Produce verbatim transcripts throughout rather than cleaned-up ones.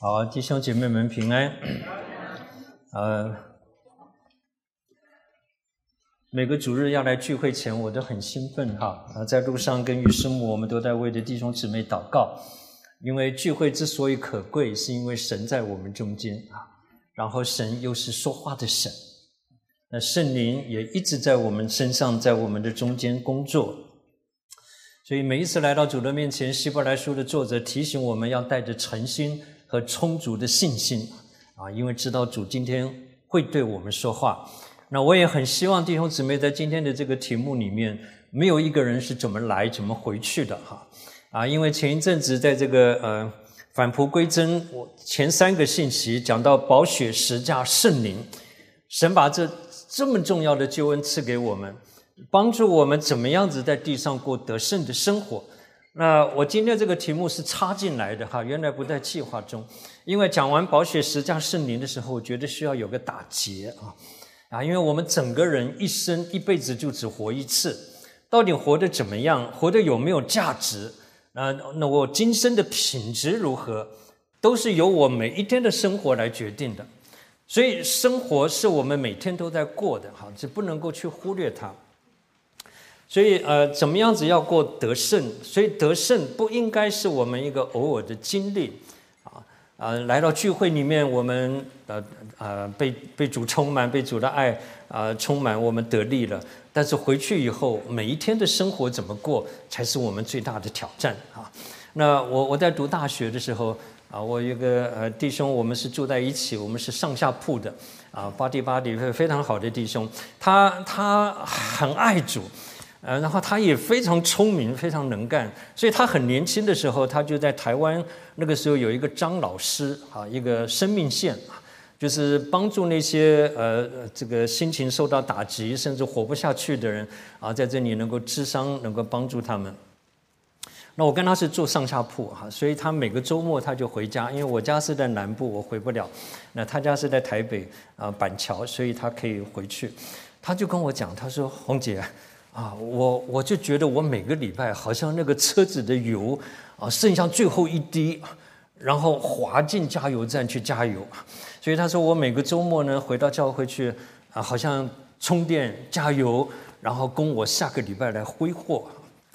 好，弟兄姐妹们平安。呃，每个主日要来聚会前，我都很兴奋哈。啊，在路上跟于师母，我们都在为着弟兄姊妹祷告，因为聚会之所以可贵，是因为神在我们中间啊，然后神又是说话的神，那圣灵也一直在我们身上，在我们的中间工作。所以每一次来到主的面前，希伯来书的作者提醒我们要带着诚心和充足的信心啊，因为知道主今天会对我们说话。那我也很希望弟兄姊妹在今天的这个题目里面，没有一个人是怎么来怎么回去的哈啊，因为前一阵子在这个呃返璞归真，我前三个信息讲到宝血十架圣灵，神把这这么重要的救恩赐给我们，帮助我们怎么样子在地上过得胜的生活。那我今天这个题目是插进来的哈，原来不在计划中，因为讲完宝血十架圣灵的时候，我觉得需要有个打结啊啊，因为我们整个人一生一辈子就只活一次，到底活得怎么样，活得有没有价值，那那我今生的品质如何，都是由我每一天的生活来决定的。所以生活是我们每天都在过的哈，这不能够去忽略它。所以呃，怎么样子要过得胜？所以得胜不应该是我们一个偶尔的经历啊啊！来到聚会里面，我们呃呃被被主充满，被主的爱啊、呃、充满，我们得力了。但是回去以后，每一天的生活怎么过，才是我们最大的挑战啊！那我我在读大学的时候啊，我有一个呃弟兄，我们是住在一起，我们是上下铺的啊，巴蒂巴蒂非常好的弟兄，他他很爱主。呃，然后他也非常聪明，非常能干，所以他很年轻的时候，他就在台湾那个时候有一个张老师啊，一个生命线啊，就是帮助那些呃这个心情受到打击，甚至活不下去的人啊，在这里能够諮商，能够帮助他们。那我跟他是住上下铺哈，所以他每个周末他就回家，因为我家是在南部，我回不了。那他家是在台北啊板桥，所以他可以回去。他就跟我讲，他说：“洪姐。”啊，我我就觉得我每个礼拜好像那个车子的油啊，剩下最后一滴，然后滑进加油站去加油。所以他说我每个周末呢回到教会去啊，好像充电加油，然后供我下个礼拜来挥霍。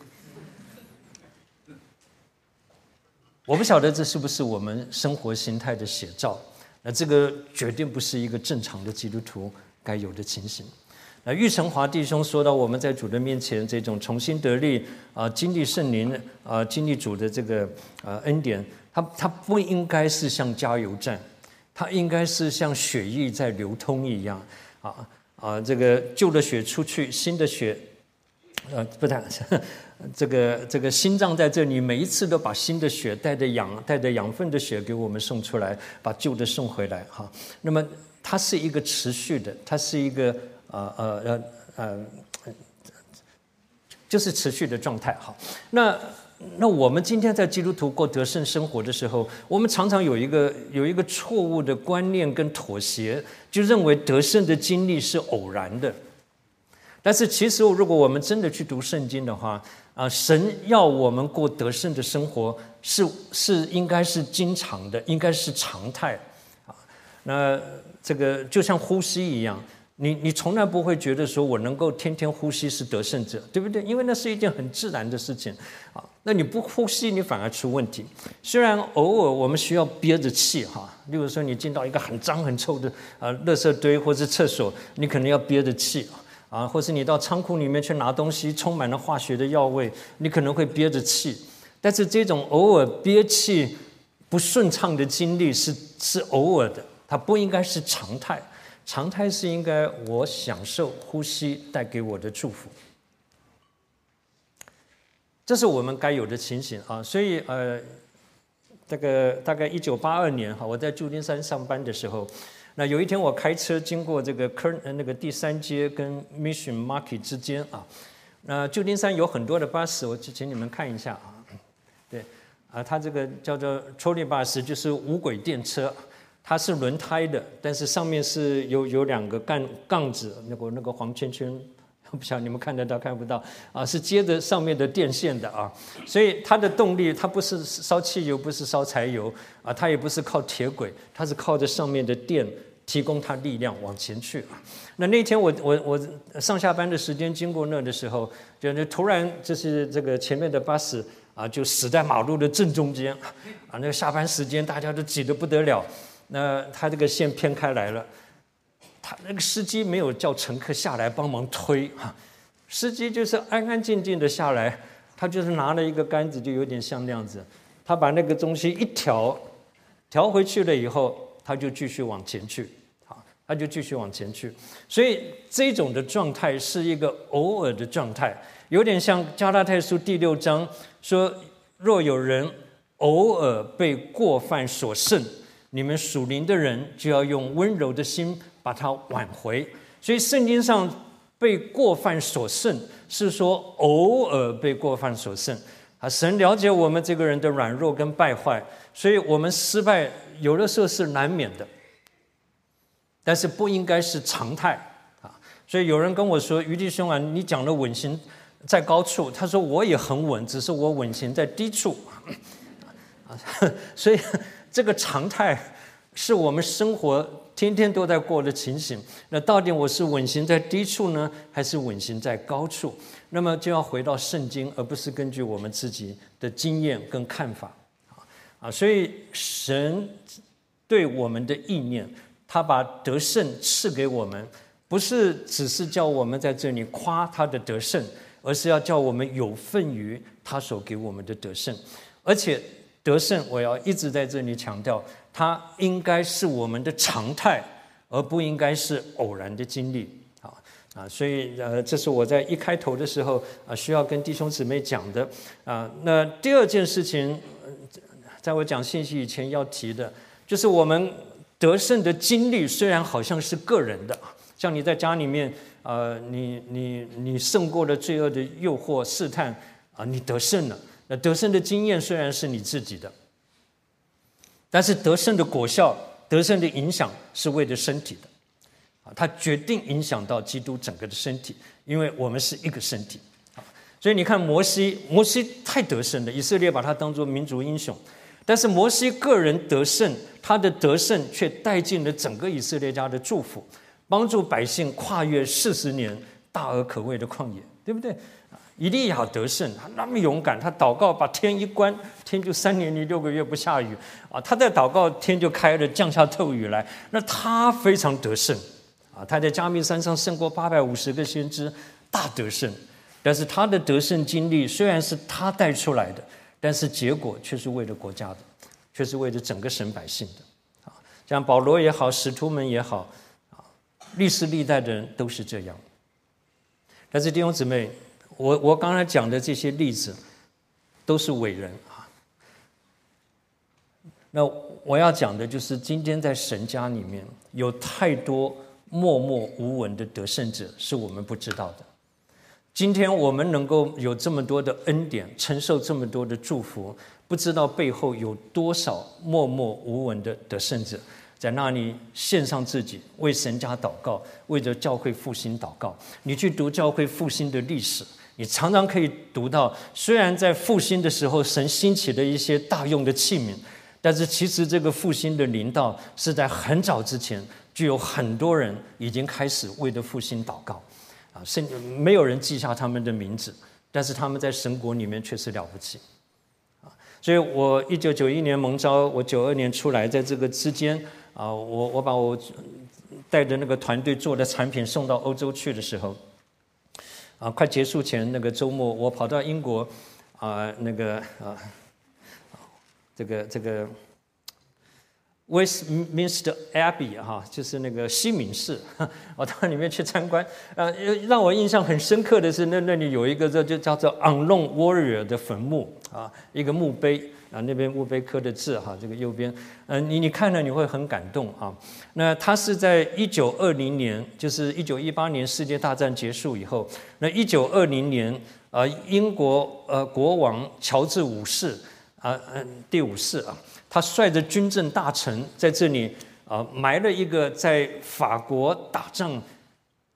我不晓得这是不是我们生活形态的写照，那这个绝对不是一个正常的基督徒该有的情形。那玉成华弟兄说到，我们在主的面前这种重新得力啊、呃，经历圣灵啊、呃，经历主的这个呃恩典，它它不应该是像加油站，它应该是像血液在流通一样啊啊，这个旧的血出去，新的血，呃，不对，这个这个心脏在这里，每一次都把新的血带着养带着养分的血给我们送出来，把旧的送回来哈。那么它是一个持续的，它是一个。呃呃呃呃，就是持续的状态哈。那那我们今天在基督徒过得胜生活的时候，我们常常有一个有一个错误的观念跟妥协，就认为得胜的经历是偶然的。但是其实，如果我们真的去读圣经的话，啊、呃，神要我们过得胜的生活是是应该是经常的，应该是常态啊。那这个就像呼吸一样。你你从来不会觉得说我能够天天呼吸是得胜者，对不对？因为那是一件很自然的事情啊。那你不呼吸，你反而出问题。虽然偶尔我们需要憋着气哈，例如说你进到一个很脏很臭的呃垃圾堆或是厕所，你可能要憋着气啊，或是你到仓库里面去拿东西，充满了化学的药味，你可能会憋着气。但是这种偶尔憋气不顺畅的经历是是偶尔的，它不应该是常态。常态是应该我享受呼吸带给我的祝福，这是我们该有的情形啊。所以呃，这个大概一九八二年哈，我在旧金山上班的时候，那有一天我开车经过这个科那个第三街跟 Mission Market 之间啊，那旧金山有很多的巴士，我请你们看一下啊，对啊，它这个叫做 Trolley Bus， 就是无轨电车。它是轮胎的，但是上面是有有两个杠杠子，那个那个黄圈圈不晓得你们看得到看不到啊？是接着上面的电线的啊，所以它的动力它不是烧汽油，不是烧柴油啊，它也不是靠铁轨，它是靠着上面的电提供它力量往前去啊。那那天我我我上下班的时间经过那的时候，就突然就是这个前面的巴士啊，就死在马路的正中间啊，那个下班时间大家都挤得不得了，那他这个线偏开来了。他那个司机没有叫乘客下来帮忙推啊，司机就是安安静静的下来，他就是拿了一个杆子，就有点像那样子，他把那个东西一调，调回去了以后，他就继续往前去，啊，他就继续往前去。所以这种的状态是一个偶尔的状态，有点像加拉太书第六章说：若有人偶尔被过犯所胜，你们属灵的人就要用温柔的心把它挽回。所以圣经上被过犯所胜是说偶尔被过犯所胜啊，神了解我们这个人的软弱跟败坏，所以我们失败有的时候是难免的，但是不应该是常态啊。所以有人跟我说：余弟兄啊，你讲的稳行在高处，他说我也很稳，只是我稳行在低处啊。所以这个常态是我们生活天天都在过的情形。那到底我是稳行在低处呢，还是稳行在高处？那么就要回到圣经，而不是根据我们自己的经验跟看法啊。所以神对我们的意念，他把得胜赐给我们，不是只是叫我们在这里夸他的得胜，而是要叫我们有份于他所给我们的得胜。而且得胜，我要一直在这里强调，它应该是我们的常态，而不应该是偶然的经历啊啊！所以呃，这是我在一开头的时候啊，需要跟弟兄姊妹讲的啊。那第二件事情，在我讲信息以前要提的，就是我们得胜的经历，虽然好像是个人的，像你在家里面，呃，你你你胜过了罪恶的诱惑试探啊，你得胜了。那得胜的经验虽然是你自己的，但是得胜的果效、得胜的影响是为了身体的，啊，它决定影响到基督整个的身体，因为我们是一个身体，啊，所以你看摩西，摩西太得胜了，以色列把他当作民族英雄，但是摩西个人得胜，他的得胜却带进了整个以色列家的祝福，帮助百姓跨越四十年大而可畏的旷野，对不对？以利亚得胜，他那么勇敢，他祷告把天一关，天就三年零六个月不下雨啊！他在祷告，天就开了，降下透雨来。那他非常得胜啊！他在加密山上胜过八百五十个先知，大得胜。但是他的得胜经历虽然是他带出来的，但是结果却是为了国家的，却是为了整个神百姓的啊！像保罗也好，使徒们也好啊，历世历代的人都是这样。但是弟兄姊妹，我我刚才讲的这些例子都是伟人啊。那我要讲的就是今天在神家里面有太多默默无闻的得胜者是我们不知道的。今天我们能够有这么多的恩典，承受这么多的祝福，不知道背后有多少默默无闻的得胜者在那里献上自己，为神家祷告，为着教会复兴祷告。你去读教会复兴的历史，你常常可以读到，虽然在复兴的时候神兴起了一些大用的器皿，但是其实这个复兴的临到是在很早之前就有很多人已经开始为了复兴祷告啊，甚至没有人记下他们的名字，但是他们在神国里面确实了不起啊。所以我一九九一年蒙召，我九二年出来，在这个之间啊，我我把我带着那个团队做的产品送到欧洲去的时候啊，快结束前那个周末，我跑到英国啊，那个啊，这个这个 Westminster Abbey 哈，就是那个西敏寺，我到里面去参观，啊，让我印象很深刻的是，那那里有一个这就叫做 Unknown Warrior 的坟墓啊，一个墓碑啊，那边墓碑刻的字哈，这个右边，嗯，你你看了你会很感动啊。那他是在一九二零年，就是一九一八年世界大战结束以后，那一九二零年，呃，英国呃国王乔治五世啊，嗯，第五世啊。他率着军政大臣在这里啊、呃、埋了一个在法国打仗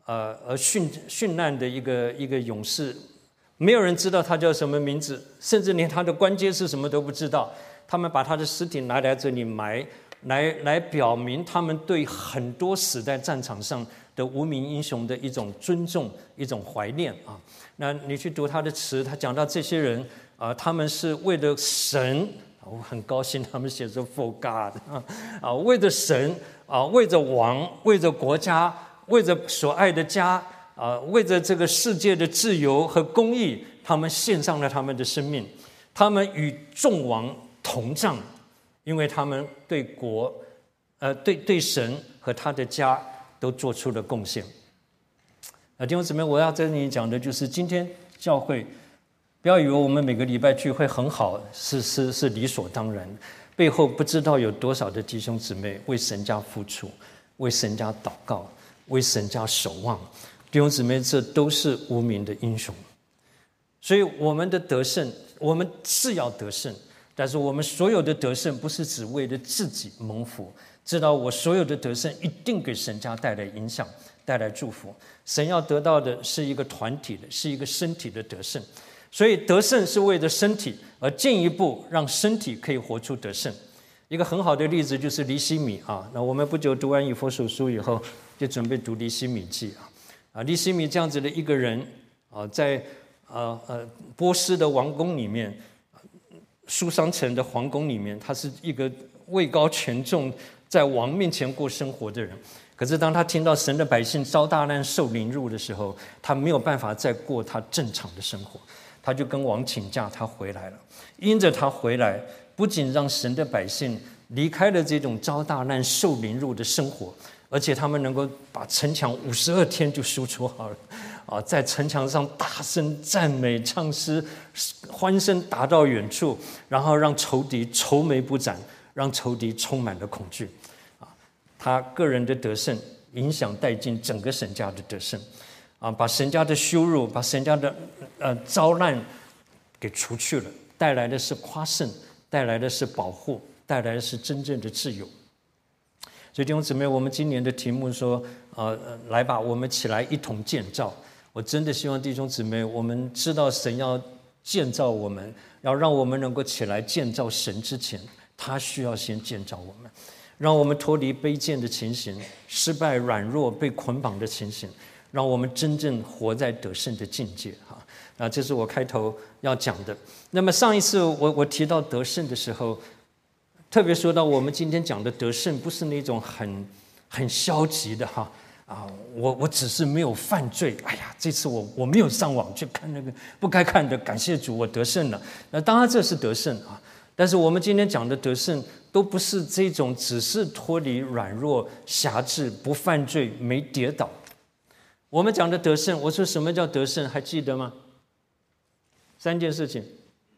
呃而殉殉难的一个一个勇士，没有人知道他叫什么名字，甚至连他的官阶是什么都不知道。他们把他的尸体拿来这里埋，来来表明他们对很多死在战场上的无名英雄的一种尊重，一种怀念啊。那你去读他的词，他讲到这些人啊、呃，他们是为了神，我很高兴他们写着 for God 啊，啊为着神啊，为着王，为着国家，为着所爱的家啊，为着这个世界的自由和公义，他们献上了他们的生命，他们与众王同葬，因为他们对国，呃，对对神和他的家都做出了贡献。啊，弟兄姊妹，我要跟你讲的就是，今天教会不要以为我们每个礼拜聚会很好，是是是理所当然，背后不知道有多少的弟兄姊妹为神家付出，为神家祷告，为神家守望。弟兄姊妹，这都是无名的英雄。所以我们的得胜，我们是要得胜，但是我们所有的得胜不是只为了自己蒙福，知道我所有的得胜一定给神家带来影响，带来祝福。神要得到的是一个团体的，是一个身体的得胜。所以得胜是为了身体，而进一步让身体可以活出得胜。一个很好的例子就是尼希米啊，那我们不久读完以弗所书以后，就准备读尼希米记啊。啊，尼希米这样子的一个人啊，在呃呃波斯的王宫里面，苏珊城的皇宫里面，他是一个位高权重，在王面前过生活的人。可是当他听到神的百姓遭大难受凌辱的时候，他没有办法再过他正常的生活，他就跟王请假，他回来了。因着他回来，不仅让神的百姓离开了这种遭大难受凌辱的生活，而且他们能够把城墙五十二天就修筑好了啊，在城墙上大声赞美唱诗，欢声达到远处，然后让仇敌愁眉不展，让仇敌充满了恐惧。他个人的得胜影响带进整个神家的得胜，啊，把神家的羞辱，把神家的呃遭难给除去了，带来的是夸胜，带来的是保护，带来的是真正的自由。所以弟兄姊妹，我们今年的题目说，呃，来吧，我们起来一同建造。我真的希望弟兄姊妹，我们知道神要建造我们，要让我们能够起来建造神之前，他需要先建造我们。让我们脱离卑贱的情形，失败、软弱、被捆绑的情形，让我们真正活在得胜的境界哈。啊，这是我开头要讲的。那么上一次我我提到得胜的时候，特别说到我们今天讲的得胜，不是那种很很消极的哈啊，我我只是没有犯罪，哎呀，这次我我没有上网去看那个不该看的，感谢主，我得胜了。那当然这是得胜啊，但是我们今天讲的得胜，都不是这种只是脱离软弱、辖制、不犯罪、没跌倒。我们讲的得胜，我说什么叫得胜？还记得吗？三件事情：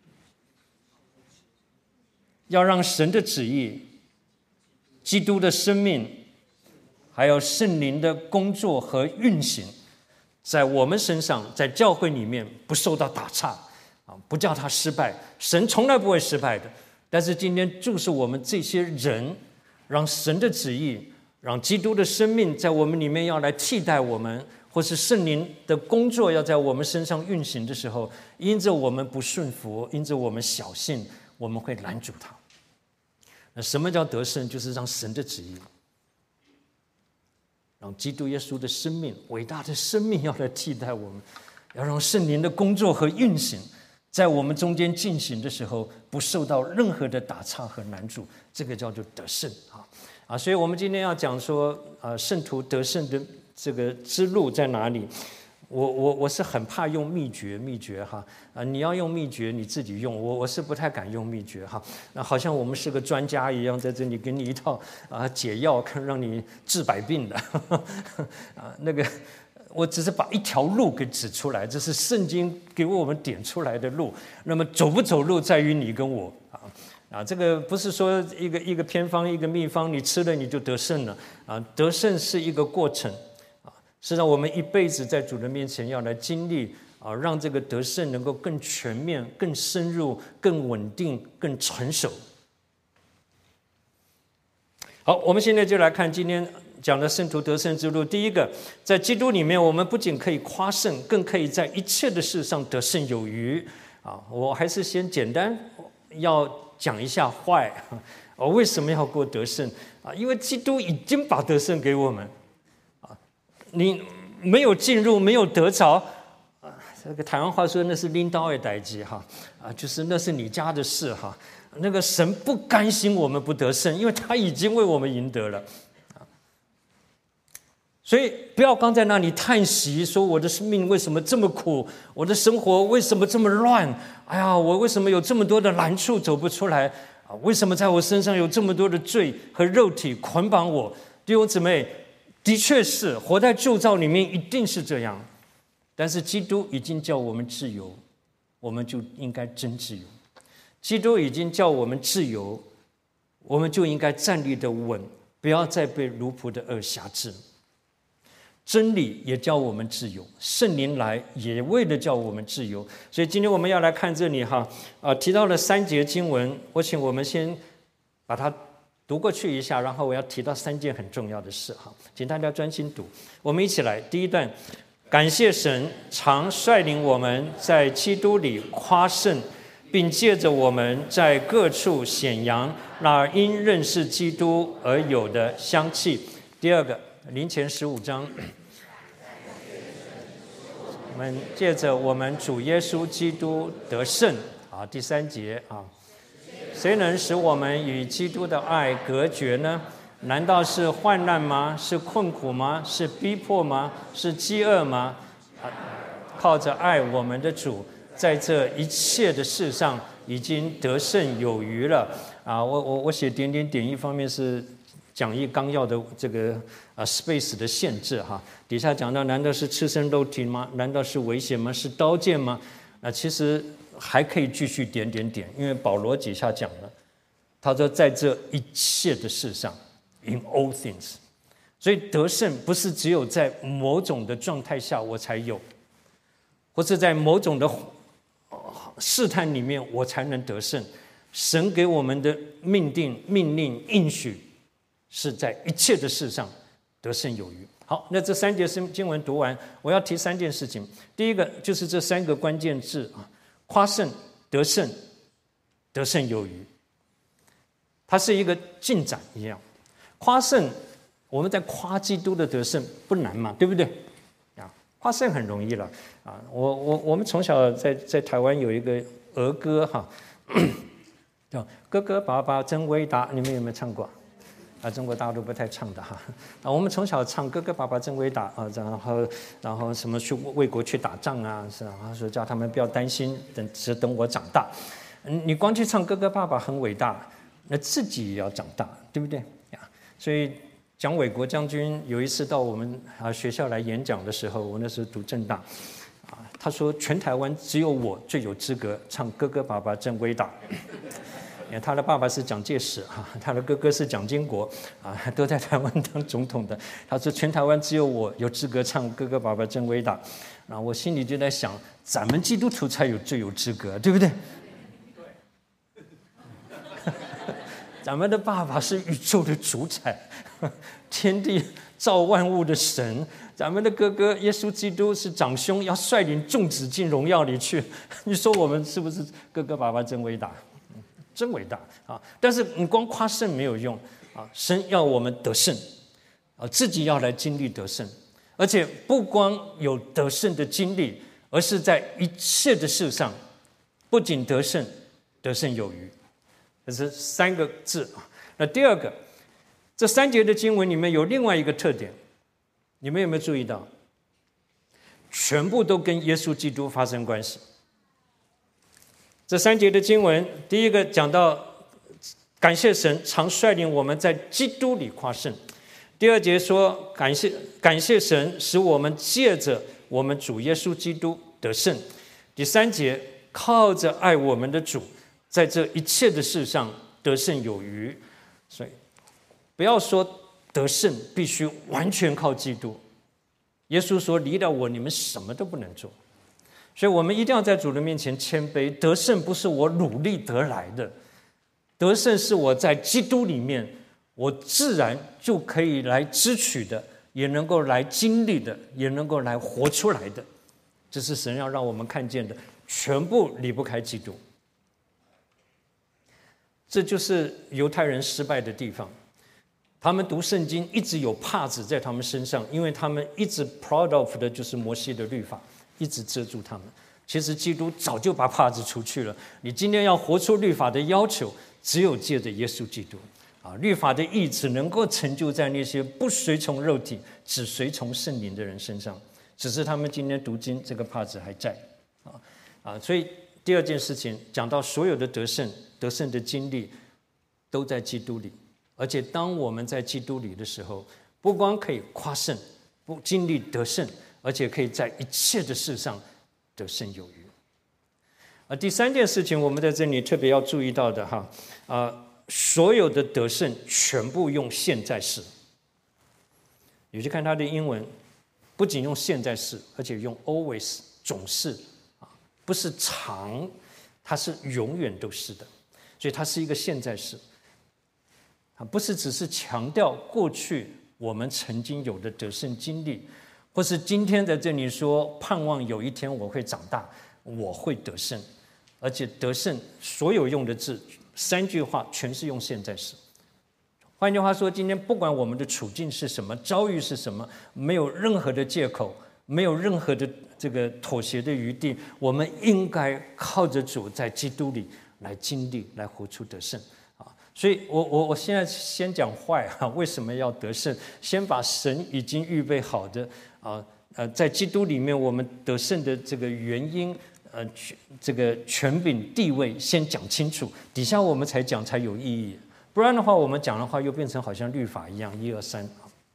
要让神的旨意、基督的生命，还有圣灵的工作和运行，在我们身上，在教会里面不受到打岔啊，不叫他失败。神从来不会失败的。但是今天就是我们这些人，让神的旨意，让基督的生命在我们里面要来替代我们，或是圣灵的工作要在我们身上运行的时候，因着我们不顺服，因着我们小信，我们会拦阻他。那什么叫得胜？就是让神的旨意，让基督耶稣的生命，伟大的生命要来替代我们，要让圣灵的工作和运行在我们中间进行的时候，不受到任何的打岔和拦阻，这个叫做得胜啊啊！所以我们今天要讲说，呃，圣徒得胜的这个之路在哪里？我我我是很怕用秘诀，秘诀哈啊！你要用秘诀，你自己用，我我是不太敢用秘诀哈。那好像我们是个专家一样，在这里给你一套啊解药，看让你治百病的啊那个。我只是把一条路给指出来，这是圣经给我们点出来的路。那么走不走路在于你跟我啊啊！这个不是说一个一个偏方一个秘方，你吃了你就得胜了啊！得胜是一个过程啊，是让我们一辈子在主的面前要来经历啊，让这个得胜能够更全面、更深入、更稳定、更成熟。好，我们现在就来看今天讲的圣徒得胜之路，第一个，在基督里面，我们不仅可以夸胜，更可以在一切的事上得胜有余。啊，我还是先简单要讲一下坏，我为什么要过得胜啊？因为基督已经把得胜给我们啊，你没有进入，没有得着啊。这个台湾话说那是拎刀的代志哈啊，就是那是你家的事哈。那个神不甘心我们不得胜，因为他已经为我们赢得了。所以不要刚在那里叹息，说我的生命为什么这么苦，我的生活为什么这么乱，哎呀，我为什么有这么多的难处走不出来啊？为什么在我身上有这么多的罪和肉体捆绑我？弟兄姊妹，的确是活在旧造里面一定是这样，但是基督已经叫我们自由，我们就应该真自由。基督已经叫我们自由，我们就应该站立得稳，不要再被奴仆的恶辖制。真理也叫我们自由，圣灵来也为了叫我们自由。所以今天我们要来看这里哈，啊，提到了三节经文，我请我们先把它读过去一下，然后我要提到三件很重要的事哈，请大家专心读。我们一起来，第一段，感谢神常率领我们在基督里夸胜，并借着我们在各处显扬那因认识基督而有的香气。第二个，林前十五章，我们借着我们主耶稣基督得胜啊。第三节啊，谁能使我们与基督的爱隔绝呢？难道是患难吗？是困苦吗？是逼迫吗？是饥饿吗？啊，靠着爱我们的主，在这一切的事上已经得胜有余了啊！我我我写点点点，一方面是讲义纲要的这个啊 space 的限制哈，底下讲到，难道是赤身肉体吗？难道是危险吗？是刀剑吗？啊，其实还可以继续点点点，因为保罗底下讲了，他说在这一切的事上 ，in all things， 所以得胜不是只有在某种的状态下我才有，或者在某种的试探里面我才能得胜。神给我们的命定、命令、应许，是在一切的事上得胜有余。好，那这三节经文读完，我要提三件事情。第一个就是这三个关键字啊，夸胜、得胜、得胜有余，它是一个进展一样。夸胜，我们在夸基督的得胜不难嘛，对不对？啊，夸胜很容易了啊。我我我们从小在在台湾有一个儿歌哈，叫《哥哥爸爸真伟大》，你们有没有唱过？啊，中国大陆不太唱的哈。啊，我们从小唱《哥哥爸爸真伟大》啊，然后然后什么去为国去打仗啊，是啊，说叫他们不要担心，等只等我长大。你光去唱《哥哥爸爸很伟大》，那自己也要长大，对不对呀？所以蒋纬国将军有一次到我们啊学校来演讲的时候，我那时候读政大，啊，他说全台湾只有我最有资格唱《哥哥爸爸真伟大》。他的爸爸是蒋介石哈，他的哥哥是蒋经国啊，都在台湾当总统的。他说全台湾只有我有资格唱《哥哥爸爸真伟大》，然后我心里就在想，咱们基督徒才有最有资格，对不对？对。咱们的爸爸是宇宙的主宰，天地造万物的神。咱们的哥哥耶稣基督是长兄，要率领众子进荣耀里去。你说我们是不是哥哥爸爸真伟大？真伟大啊！但是你光夸胜没有用啊，神要我们得胜啊，自己要来经历得胜，而且不光有得胜的经历，而是在一切的事上，不仅得胜，得胜有余。这是三个字啊。那第二个，这三节的经文里面有另外一个特点，你们有没有注意到？全部都跟耶稣基督发生关系。这三节的经文，第一个讲到感谢神常率领我们在基督里夸胜，第二节说感谢感谢神使我们借着我们主耶稣基督得胜，第三节靠着爱我们的主，在这一切的事上得胜有余。所以不要说得胜必须完全靠基督，耶稣说离了我你们什么都不能做。所以我们一定要在主的面前谦卑，得胜不是我努力得来的，得胜是我在基督里面我自然就可以来支取的，也能够来经历的，也能够来活出来的。这是神要让我们看见的，全部离不开基督。这就是犹太人失败的地方，他们读圣经一直有帕子在他们身上，因为他们一直 proud of 的就是摩西的律法，一直遮住他们。其实基督早就把帕子除去了，你今天要活出律法的要求，只有借着耶稣基督啊！律法的义只能够成就在那些不随从肉体，只随从圣灵的人身上。只是他们今天读经，这个帕子还在啊啊！所以第二件事情讲到所有的得胜，得胜的经历都在基督里，而且当我们在基督里的时候，不光可以夸胜，不经历得胜，而且可以在一切的事上得胜有余。而第三件事情，我们在这里特别要注意到的哈，啊，所有的得胜全部用现在式。你去看它的英文，不仅用现在式，而且用 always 总是啊，不是常，它是永远都是的，所以它是一个现在式。啊，不是只是强调过去我们曾经有的得胜经历，或是今天在这里说盼望有一天我会长大，我会得胜，而且得胜所有用的字三句话全是用现在时。换句话说，今天不管我们的处境是什么，遭遇是什么，没有任何的借口，没有任何的这个妥协的余地，我们应该靠着主在基督里来经历，来活出得胜。所以我我我现在先讲坏啊，为什么要得胜？先把神已经预备好的啊呃，在基督里面我们得胜的这个原因，呃，这个权柄地位先讲清楚，底下我们才讲才有意义。不然的话，我们讲的话又变成好像律法一样，一二三，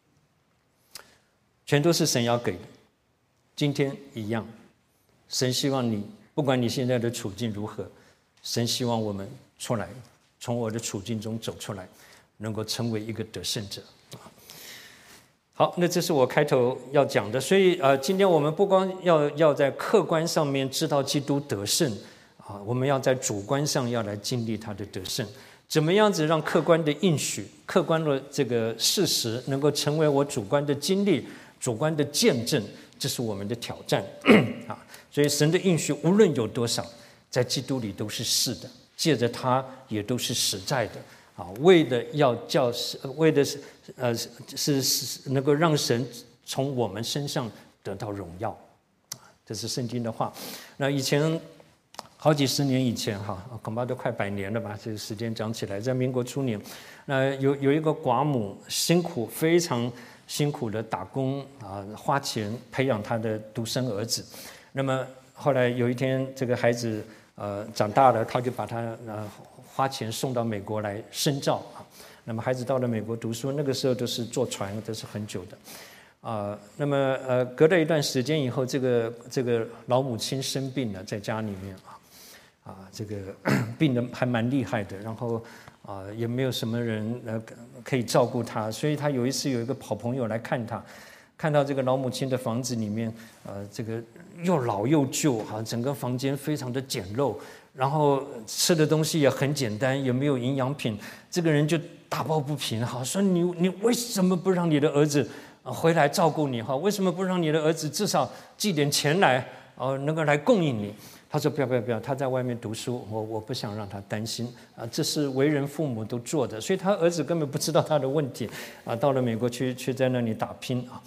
全都是神要给的。今天一样，神希望你，不管你现在的处境如何，神希望我们出来。从我的处境中走出来，能够成为一个得胜者。好，那这是我开头要讲的。所以呃，今天我们不光要要在客观上面知道基督得胜啊，我们要在主观上要来经历他的得胜。怎么样子让客观的应许、客观的这个事实能够成为我主观的经历、主观的见证，这是我们的挑战啊。所以神的应许无论有多少，在基督里都是是的。借着它也都是实在的啊，为的要叫，为的是呃是是能够让神从我们身上得到荣耀，这是圣经的话。那以前好几十年以前哈，恐怕都快百年了吧，这个时间讲起来，在民国初年，那有有一个寡母辛苦非常辛苦的打工啊，花钱培养他的独生儿子。那么后来有一天，这个孩子。呃，长大了，他就把他呃花钱送到美国来深造啊。那么孩子到了美国读书，那个时候都是坐船，都是很久的啊、呃。那么呃，隔了一段时间以后，这个这个老母亲生病了，在家里面啊啊，这个病得还蛮厉害的，然后啊、呃、也没有什么人呃可以照顾他，所以他有一次有一个好朋友来看他。看到这个老母亲的房子里面，呃，这个又老又旧，哈，整个房间非常的简陋，然后吃的东西也很简单，也没有营养品。这个人就打抱不平，哈，说你你为什么不让你的儿子回来照顾你？哈，为什么不让你的儿子至少寄点钱来，哦，能够来供应你？他说不要不要不要，他在外面读书，我我不想让他担心啊，这是为人父母都做的，所以他儿子根本不知道他的问题啊，到了美国去去在那里打拼啊。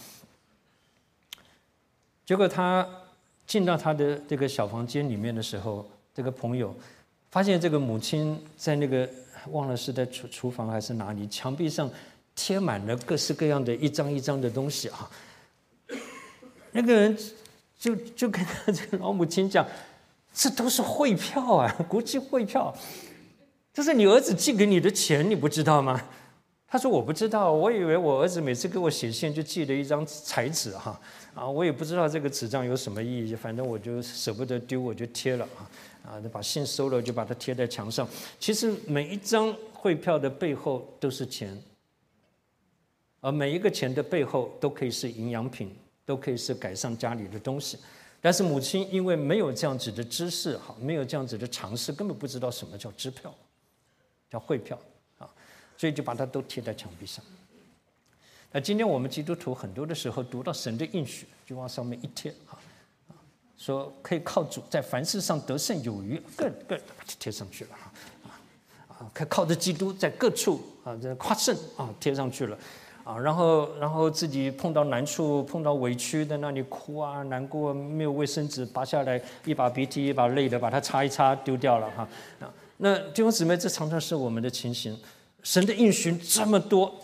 结果他进到他的这个小房间里面的时候，这个朋友发现这个母亲在那个忘了是在厨厨房还是哪里，墙壁上贴满了各式各样的一张一张的东西啊。那个人就就跟他这个老母亲讲，这都是汇票啊，国际汇票，这是你儿子寄给你的钱，你不知道吗？他说我不知道，我以为我儿子每次给我写信就寄了一张彩纸哈，啊，我也不知道这个纸张有什么意义，反正我就舍不得丢，我就贴了啊，啊，把信收了就把它贴在墙上。其实每一张汇票的背后都是钱，而每一个钱的背后都可以是营养品，都可以是改善家里的东西。但是母亲因为没有这样子的知识，哈，没有这样子的常识，根本不知道什么叫支票，叫汇票啊。 所以就把它都贴在墙壁上。那今天我们基督徒很多的时候读到神的应许，就往上面一贴啊，说可以靠主在凡事上得胜有余，各各就贴上去了啊啊，可以靠着基督在各处啊这夸胜啊贴上去了啊，然后然后自己碰到难处碰到委屈在那里哭啊难过，没有卫生纸拔下来，一把鼻涕一把泪的把它擦一擦丢掉了哈啊。那弟兄姊妹，这常常是我们的情形。神的应许这么多，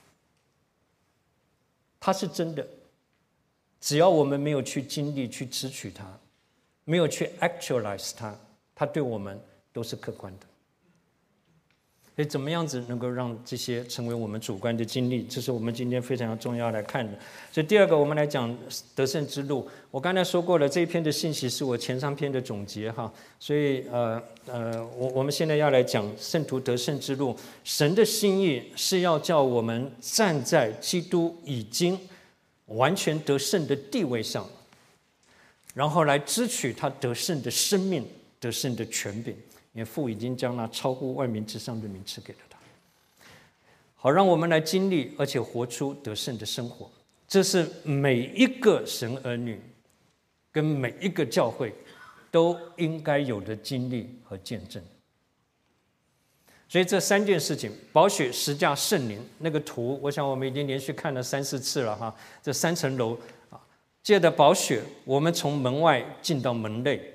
它是真的，只要我们没有去经历去支取它，没有去 actualize 它，它对我们都是客观的。所以怎么样子能够让这些成为我们主观的经历，这是我们今天非常重要来看的。所以第二个，我们来讲得胜之路。我刚才说过了，这一篇的信息是我前三篇的总结哈。所以呃呃，我我们现在要来讲圣徒得胜之路。神的心意是要叫我们站在基督已经完全得胜的地位上，然后来支取他得胜的生命、得胜的权柄。因为父已经将那超乎万民之上的名赐给了他，好让我们来经历而且活出得胜的生活。这是每一个神儿女跟每一个教会都应该有的经历和见证。所以这三件事情，宝血、十架、圣灵，那个图我想我们已经连续看了三四次了哈。这三层楼啊，借着宝血我们从门外进到门内，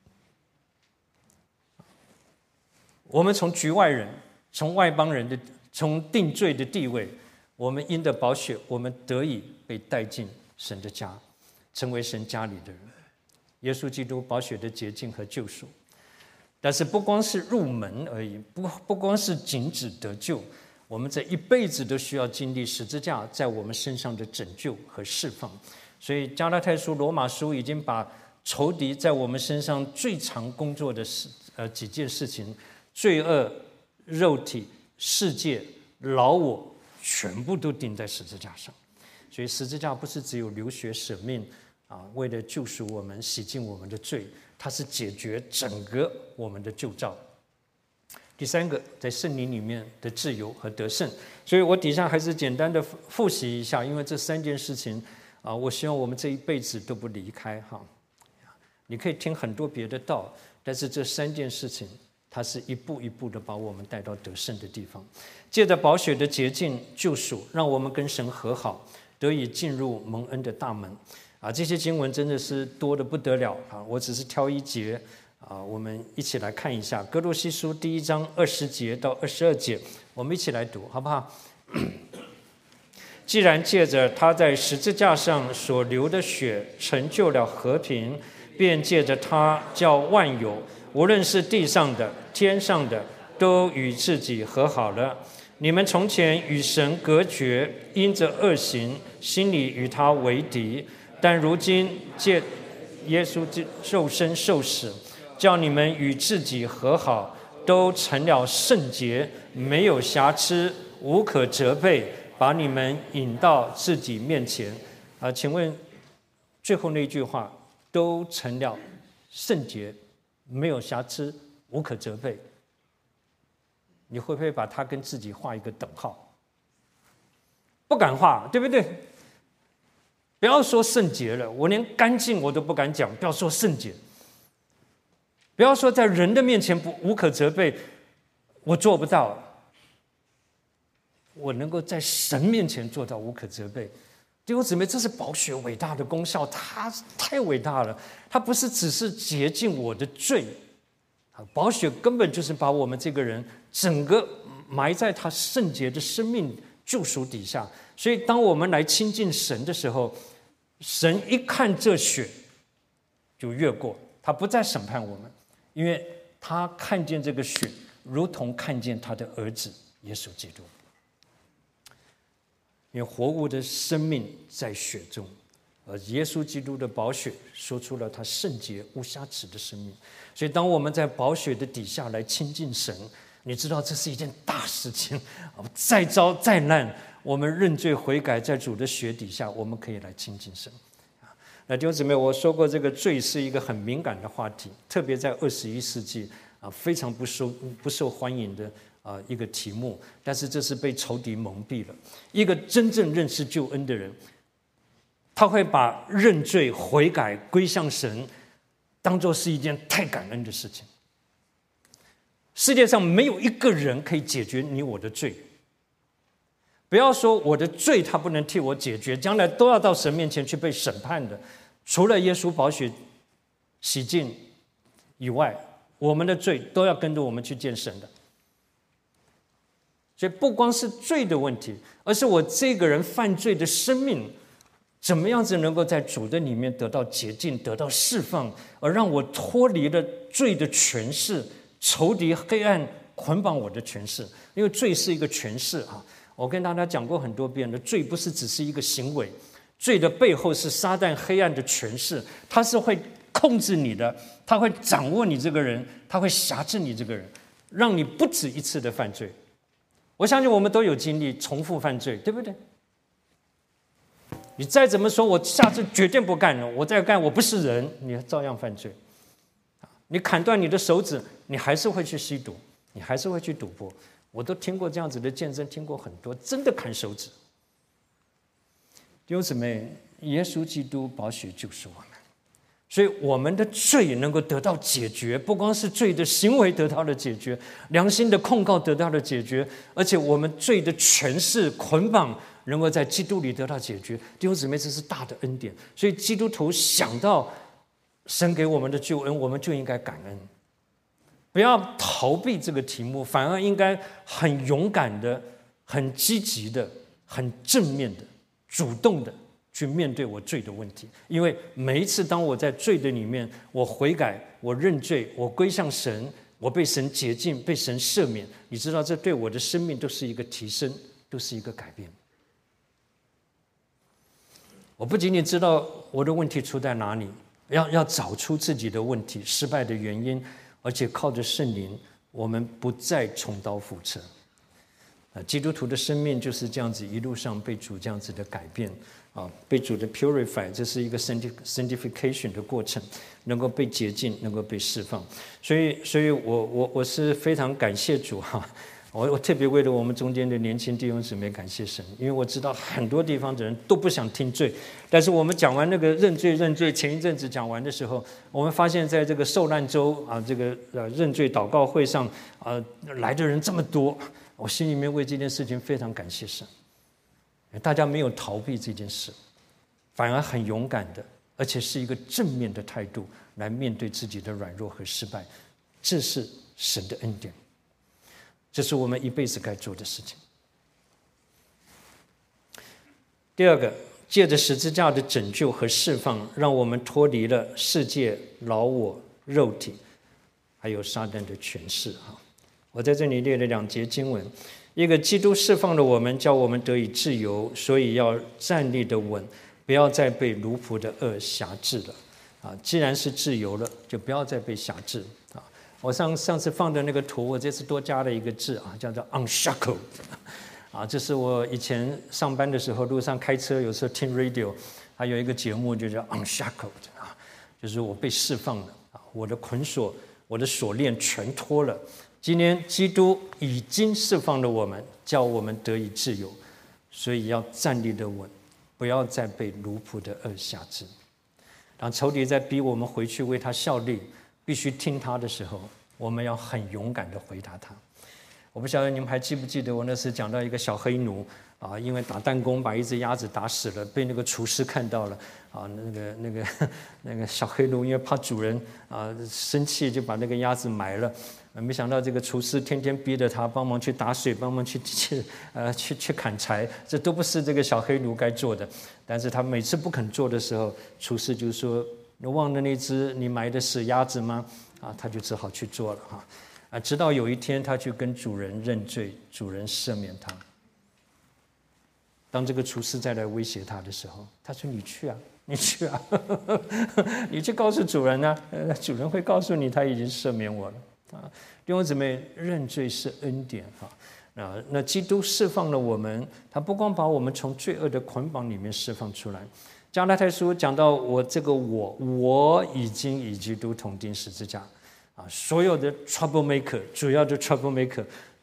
我们从局外人，从外邦人的，从定罪的地位，我们因着宝血，我们得以被带进神的家，成为神家里的人。耶稣基督宝血的洁净和救赎，但是不光是入门而已，不不光是仅止得救，我们这一辈子都需要经历十字架在我们身上的拯救和释放。所以加拉太书、罗马书已经把仇敌在我们身上最常工作的事呃几件事情。罪恶、肉体、世界、老我，全部都钉在十字架上。所以十字架不是只有流血舍命啊，为了救赎我们、洗净我们的罪，它是解决整个我们的旧造。第三个，在圣灵里面的自由和得胜。所以我底下还是简单的复习一下，因为这三件事情啊，我希望我们这一辈子都不离开哈。你可以听很多别的道，但是这三件事情。它是一步一步的把我们带到得胜的地方，借着宝血的洁净救赎，让我们跟神和好，得以进入蒙恩的大门。啊，这些经文真的是多得不得了啊！我只是挑一节啊，我们一起来看一下哥罗西书第一章二十节到二十二节，我们一起来读好不好？既然借着他在十字架上所流的血成就了和平，便借着他叫万有，无论是地上的天上的，都与自己和好了。你们从前与神隔绝，因着恶行，心里与他为敌，但如今借耶稣受生受死，叫你们与自己和好，都成了圣洁，没有瑕疵，无可责备，把你们引到自己面前。啊，请问最后那句话，都成了圣洁，没有瑕疵，无可责备，你会不会把它跟自己画一个等号？不敢画，对不对？不要说圣洁了，我连干净我都不敢讲，不要说圣洁。不要说在人的面前不无可责备，我做不到。我能够在神面前做到无可责备。弟兄姊妹，这是宝血伟大的功效，它太伟大了。它不是只是洁净我的罪，宝血根本就是把我们这个人整个埋在他圣洁的生命救赎底下。所以当我们来亲近神的时候，神一看这血就越过，他不再审判我们，因为他看见这个血如同看见他的儿子耶稣基督。因为活物的生命在血中，而耶稣基督的宝血说出了他圣洁无瑕疵的生命。所以当我们在宝血的底下来亲近神，你知道这是一件大事情。再糟再难，我们认罪悔改，在主的血底下，我们可以来亲近神。那弟兄姊妹，我说过这个罪是一个很敏感的话题，特别在二十一世纪啊，非常不受不受欢迎的啊一个题目，但是这是被仇敌蒙蔽了。一个真正认识救恩的人，他会把认罪、悔改、归向神当作是一件太感恩的事情。世界上没有一个人可以解决你我的罪，不要说我的罪他不能替我解决，将来都要到神面前去被审判的，除了耶稣宝血洗净以外，我们的罪都要跟着我们去见神的。所以不光是罪的问题，而是我这个人犯罪的生命怎么样子能够在主的里面得到洁净，得到释放，而让我脱离了罪的权势，仇敌黑暗捆绑我的权势。因为罪是一个权势啊，我跟大家讲过很多遍了，罪不是只是一个行为，罪的背后是撒旦黑暗的权势，它是会控制你的，它会掌握你这个人，它会辖制你这个人，让你不止一次的犯罪。我相信我们都有经历重复犯罪，对不对？你再怎么说我下次绝对不干了，我再干我不是人，你照样犯罪。你砍断你的手指，你还是会去吸毒，你还是会去赌博。我都听过这样子的见证，听过很多，真的砍手指。弟兄姊妹，耶稣基督宝血救赎我们，所以我们的罪能够得到解决，不光是罪的行为得到了解决，良心的控告得到了解决，而且我们罪的权势捆绑能够在基督里得到解决。弟兄姊妹，这是大的恩典。所以基督徒想到神给我们的救恩，我们就应该感恩，不要逃避这个题目，反而应该很勇敢的、很积极的、很正面的、主动的去面对我罪的问题。因为每一次当我在罪的里面，我悔改，我认罪，我归向神，我被神洁净，被神赦免，你知道这对我的生命都是一个提升，都是一个改变。我不仅仅知道我的问题出在哪里，要要找出自己的问题、失败的原因，而且靠着圣灵，我们不再重蹈覆辙。啊，基督徒的生命就是这样子，一路上被主这样子的改变啊，被主的 purify， 这是一个 sanctification 的过程，能够被洁净，能够被释放。所以，所以我我我是非常感谢主哈、啊。我我特别为了我们中间的年轻弟兄姊妹感谢神，因为我知道很多地方的人都不想听罪，但是我们讲完那个认罪认罪，前一阵子讲完的时候，我们发现在这个受难周啊，这个呃认罪祷告会上啊来的人这么多，我心里面为这件事情非常感谢神。大家没有逃避这件事，反而很勇敢的，而且是一个正面的态度来面对自己的软弱和失败，这是神的恩典。这是我们一辈子该做的事情。第二个，借着十字架的拯救和释放，让我们脱离了世界、老我、肉体，还有撒旦的权势。我在这里列了两节经文，一个基督释放了我们，叫我们得以自由，所以要站立的稳，不要再被奴仆的恶辖制了。啊，既然是自由了，就不要再被辖制。啊。我上上次放的那个图，我这次多加了一个字啊，叫做 unshackled 啊，这是我以前上班的时候，路上开车有时候听 radio， 还有一个节目就叫 unshackled 啊，就是我被释放了啊，我的捆锁、我的锁链全脱了。今天基督已经释放了我们，叫我们得以自由，所以要站立的稳，不要再被奴仆的恶辖制。当仇敌在逼我们回去为他效力，必须听他的时候，我们要很勇敢地回答他。我不晓得你们还记不记得我那时讲到一个小黑奴啊，因为打弹弓把一只鸭子打死了，被那个厨师看到了啊，那个那个那个小黑奴因为怕主人啊生气，就把那个鸭子埋了。没想到这个厨师天天逼着他帮忙去打水，帮忙去去呃去去砍柴，这都不是这个小黑奴该做的。但是他每次不肯做的时候，厨师就说：“你忘了那只你埋的死鸭子吗？”啊，他就只好去做了哈。啊，直到有一天他去跟主人认罪，主人赦免他。当这个厨师再来威胁他的时候，他说：“你去啊，你去啊，你去告诉主人啊，呃，主人会告诉你他已经赦免我了。”啊，弟兄姊妹，认罪是恩典哈。那那基督释放了我们，他不光把我们从罪恶的捆绑里面释放出来。加拉太书讲到我这个我，我已经与基督同钉十字架啊，所有的 trouble maker， 主要的 trouble maker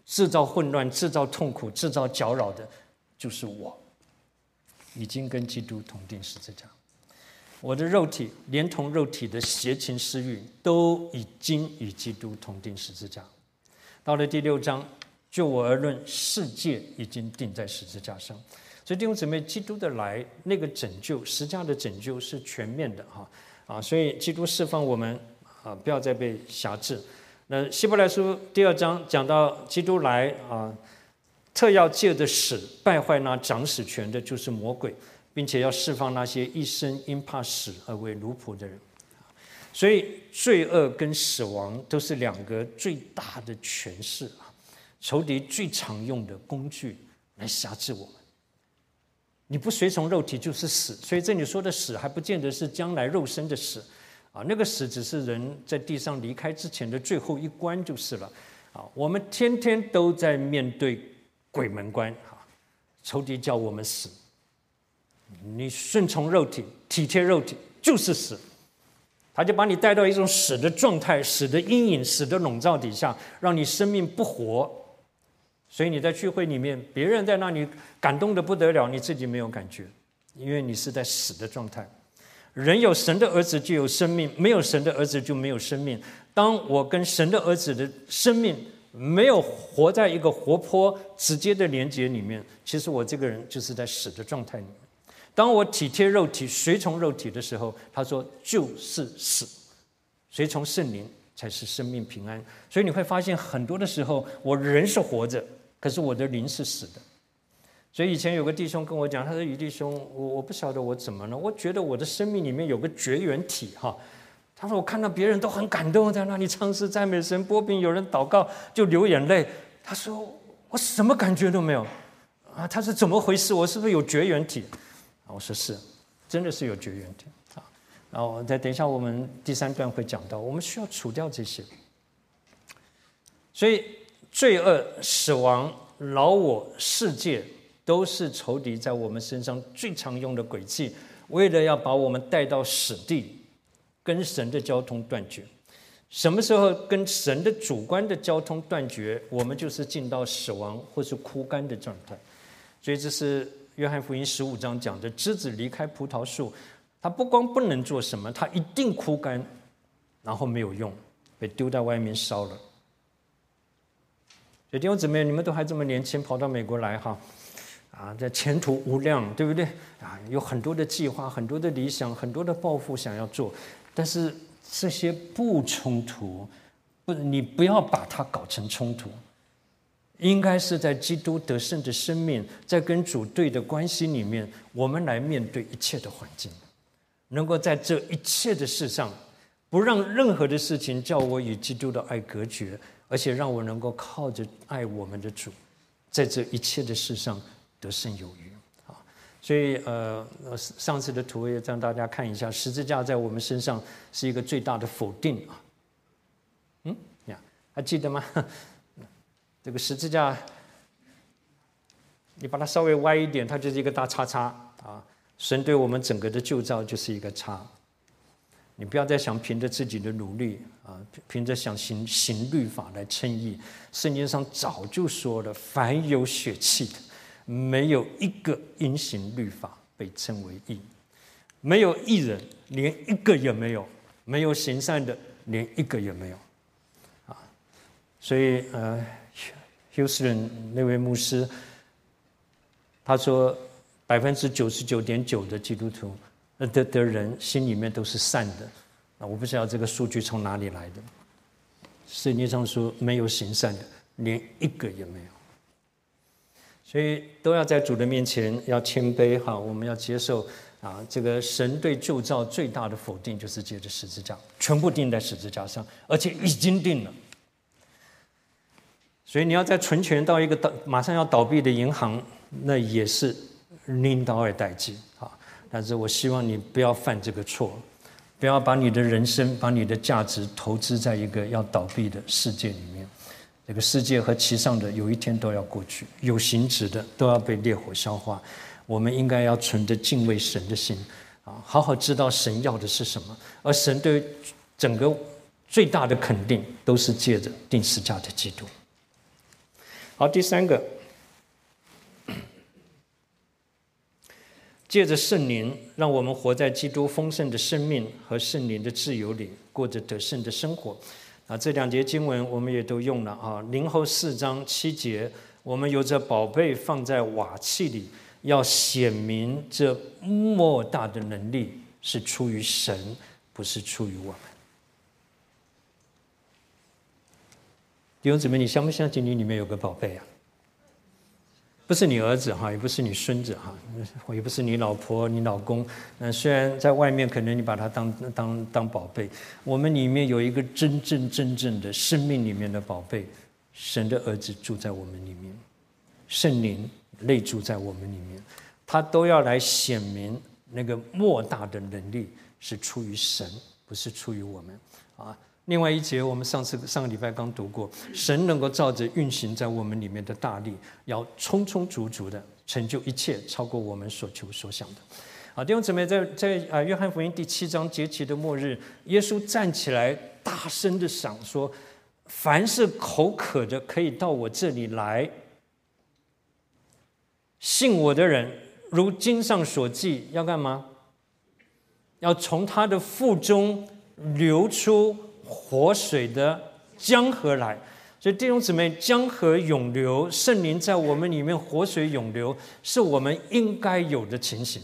制造混乱、制造痛苦、制造搅扰的，就是我，已经跟基督同钉十字架。我的肉体连同肉体的邪情私欲，都已经与基督同钉十字架。到了第六章，就我而论，世界已经钉在十字架上。所以弟兄姊妹，基督的来，那个拯救，十字架的拯救是全面的哈啊！所以基督释放我们啊，不要再被辖制。那希伯来书第二章讲到基督来啊，特要借着死败坏那掌死权的，就是魔鬼，并且要释放那些一生因怕死而为奴仆的人。所以罪恶跟死亡都是两个最大的权势啊，仇敌最常用的工具来辖制我们。你不随从肉体就是死，所以这里说的死还不见得是将来肉身的死啊，那个死只是人在地上离开之前的最后一关就是了啊。我们天天都在面对鬼门关啊，仇敌叫我们死，你顺从肉体、体贴肉体就是死，他就把你带到一种死的状态、死的阴影、死的笼罩底下，让你生命不活。所以你在聚会里面，别人在那里感动得不得了，你自己没有感觉，因为你是在死的状态。人有神的儿子就有生命，没有神的儿子就没有生命。当我跟神的儿子的生命没有活在一个活泼直接的连结里面，其实我这个人就是在死的状态里面。当我体贴肉体、随从肉体的时候，他说就是死，随从圣灵才是生命平安。所以你会发现很多的时候，我人是活着，可是我的灵是死的。所以以前有个弟兄跟我讲，他说于弟兄，我我不晓得我怎么了，我觉得我的生命里面有个绝缘体哈。他说我看到别人都很感动，在那里唱诗赞美神、播饼，有人祷告就流眼泪。他说我什么感觉都没有啊，他说怎么回事？我是不是有绝缘体？我说是，真的是有绝缘体啊。然后再等一下，我们第三段会讲到，我们需要除掉这些。所以罪恶、死亡、老我、世界，都是仇敌在我们身上最常用的诡计，为了要把我们带到死地，跟神的交通断绝。什么时候跟神的主观的交通断绝，我们就是进到死亡或是枯干的状态。所以这是约翰福音十五章讲的，枝子离开葡萄树，它不光不能做什么，它一定枯干，然后没有用，被丢在外面烧了。所以弟兄姊妹，你们都还这么年轻，跑到美国来哈，啊，这前途无量，对不对？啊，有很多的计划，很多的理想，很多的抱负想要做，但是这些不冲突，不，你不要把它搞成冲突。应该是在基督得胜的生命，在跟主对的关系里面，我们来面对一切的环境，能够在这一切的事上，不让任何的事情叫我与基督的爱隔绝，而且让我能够靠着爱我们的主，在这一切的事上得胜有余啊！所以呃，上次的图也让大家看一下，十字架在我们身上是一个最大的否定啊。嗯呀，还记得吗？这个十字架，你把它稍微歪一点，它就是一个大叉叉啊！神对我们整个的救造就是一个叉。你不要再想凭着自己的努力啊，凭着想行行律法来称义。圣经上早就说了，凡有血气的，没有一个因行律法被称为义，没有义人，连一个也没有；没有行善的，连一个也没有。啊，所以呃。休斯顿那位牧师，他说，百分之九十九点九的基督徒的的人心里面都是善的。啊，我不知道这个数据从哪里来的。圣经上说，没有行善的，连一个也没有。所以都要在主的面前要谦卑哈，我们要接受啊，这个神对救造最大的否定就是借着十字架，全部钉在十字架上，而且已经定了。所以你要再存钱到一个倒马上要倒闭的银行，那也是领导而代际啊。但是我希望你不要犯这个错，不要把你的人生、把你的价值投资在一个要倒闭的世界里面。这个世界和其上的有一天都要过去，有形质的都要被烈火消化。我们应该要存着敬畏神的心啊，好好知道神要的是什么，而神对整个最大的肯定都是借着钉十字架的基督。 好，第三个，借着圣灵，让我们活在基督丰盛的生命和圣灵的自由里，过着得胜的生活。啊，这两节经文我们也都用了啊。林后四章七节，我们有着宝贝放在瓦器里，要显明这莫大的能力是出于神，不是出于我们。弟兄姊妹，你相不相信你里面有个宝贝啊？不是你儿子哈，也不是你孙子哈，也不是你老婆、你老公。嗯，虽然在外面可能你把他当当当宝贝，我们里面有一个真正真正的生命里面的宝贝，神的儿子住在我们里面，圣灵内住在我们里面，他都要来显明那个莫大的能力是出于神，不是出于我们啊。另外一节，我们上次上个礼拜刚读过，神能够照着运行在我们里面的大力，要充充足足的成就一切，超过我们所求所想的。啊，弟兄姊妹，在在啊约翰福音第七章节期的末日，耶稣站起来大声的赏说：“凡是口渴的，可以到我这里来。信我的人，如经上所记，要干嘛？要从他的腹中流出活水的江河来。”所以弟兄姊妹，江河涌流，圣灵在我们里面活水涌流，是我们应该有的情形。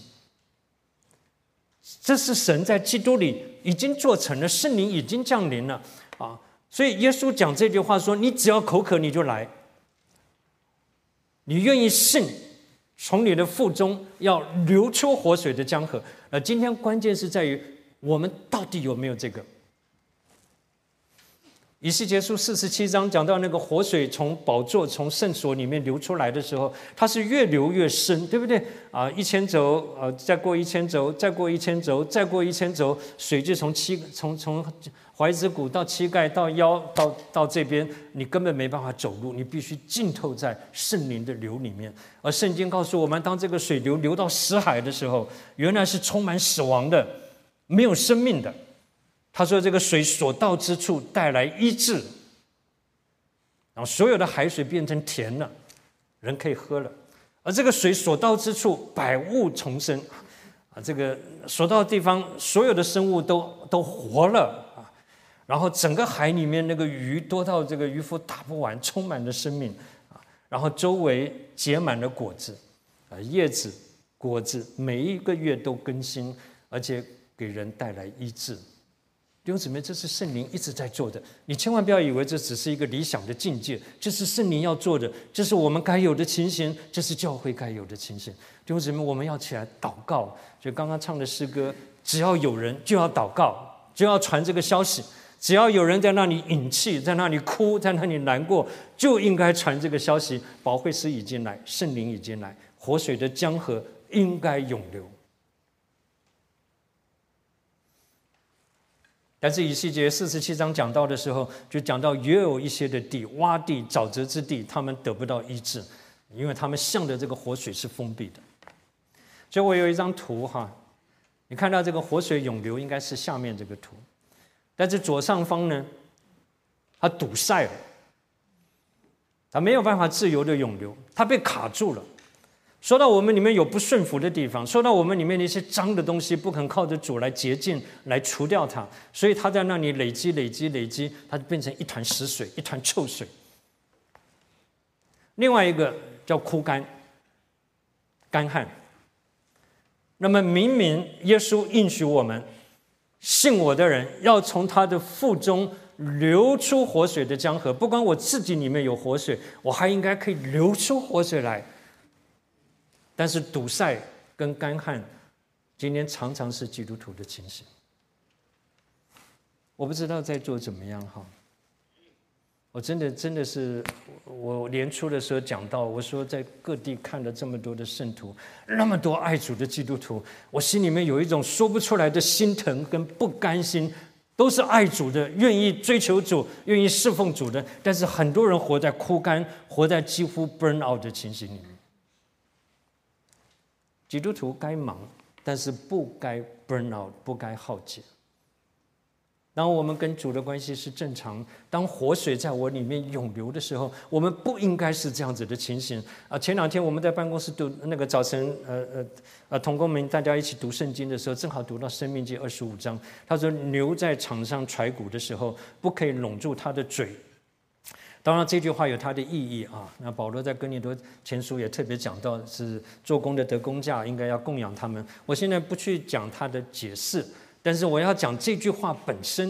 这是神在基督里已经做成了，圣灵已经降临了啊！所以耶稣讲这句话说：“你只要口渴，你就来。你愿意信，从你的腹中要流出活水的江河。”呃，今天关键是在于我们到底有没有这个。以西结书四十七章讲到那个活水从宝座、从圣所里面流出来的时候，它是越流越深，对不对啊？一千轴，呃，再过一千轴，再过一千轴，再过一千轴，水就从膝从从踝子骨到膝盖到腰到到这边，你根本没办法走路，你必须浸透在圣灵的流里面。而圣经告诉我们，当这个水流流到死海的时候，原来是充满死亡的，没有生命的。他说这个水所到之处带来医治，然后所有的海水变成甜了，人可以喝了。而这个水所到之处百物重生啊，这个所到的地方所有的生物都都活了啊，然后整个海里面那个鱼多到这个渔夫打不完，充满了生命啊，然后周围结满了果子啊，叶子果子每一个月都更新，而且给人带来医治。弟兄姊妹，这是圣灵一直在做的，你千万不要以为这只是一个理想的境界，这是圣灵要做的，这是我们该有的情形，这是教会该有的情形。弟兄姊妹，我们要起来祷告。就刚刚唱的诗歌，只要有人就要祷告，就要传这个消息，只要有人在那里饮气，在那里哭，在那里难过，就应该传这个消息。保惠师已经来，圣灵已经来，活水的江河应该涌流。但是以西结四十七章讲到的时候，就讲到也有一些的地，洼地、沼泽之地，他们得不到医治，因为他们向的这个活水是封闭的。所以我有一张图哈，你看到这个活水涌流，应该是下面这个图，但是左上方呢，它堵塞了，它没有办法自由的涌流，它被卡住了。说到我们里面有不顺服的地方，说到我们里面的一些脏的东西，不肯靠着主来洁净、来除掉它，所以它在那里累积、累积、累积，它就变成一团死水、一团臭水。另外一个叫枯干、干旱。那么明明耶稣应许我们，信我的人要从他的腹中流出活水的江河，不管我自己里面有活水，我还应该可以流出活水来。但是堵塞跟干旱，今天常常是基督徒的情形。我不知道在座怎么样哈。我真的真的是，我年初的时候讲到，我说在各地看了这么多的圣徒，那么多爱主的基督徒，我心里面有一种说不出来的心疼跟不甘心。都是爱主的，愿意追求主，愿意侍奉主的，但是很多人活在枯干，活在几乎 burn out 的情形里面。基督徒该忙，但是不该 burn out， 不该耗竭。 当我们跟主的关系是正常，当活水在我里面涌流的时候，我们不应该是这样子的情形啊！前两天我们在办公室读那个早晨，呃呃呃，同工们大家一起读圣经的时候，正好读到《申命记》二十五章，他说牛在场上踹鼓的时候，不可以拢住它的嘴。当然这句话有它的意义啊。那保罗在哥林多前书也特别讲到，是做工的得工价，应该要供养他们。我现在不去讲他的解释。但是我要讲这句话本身，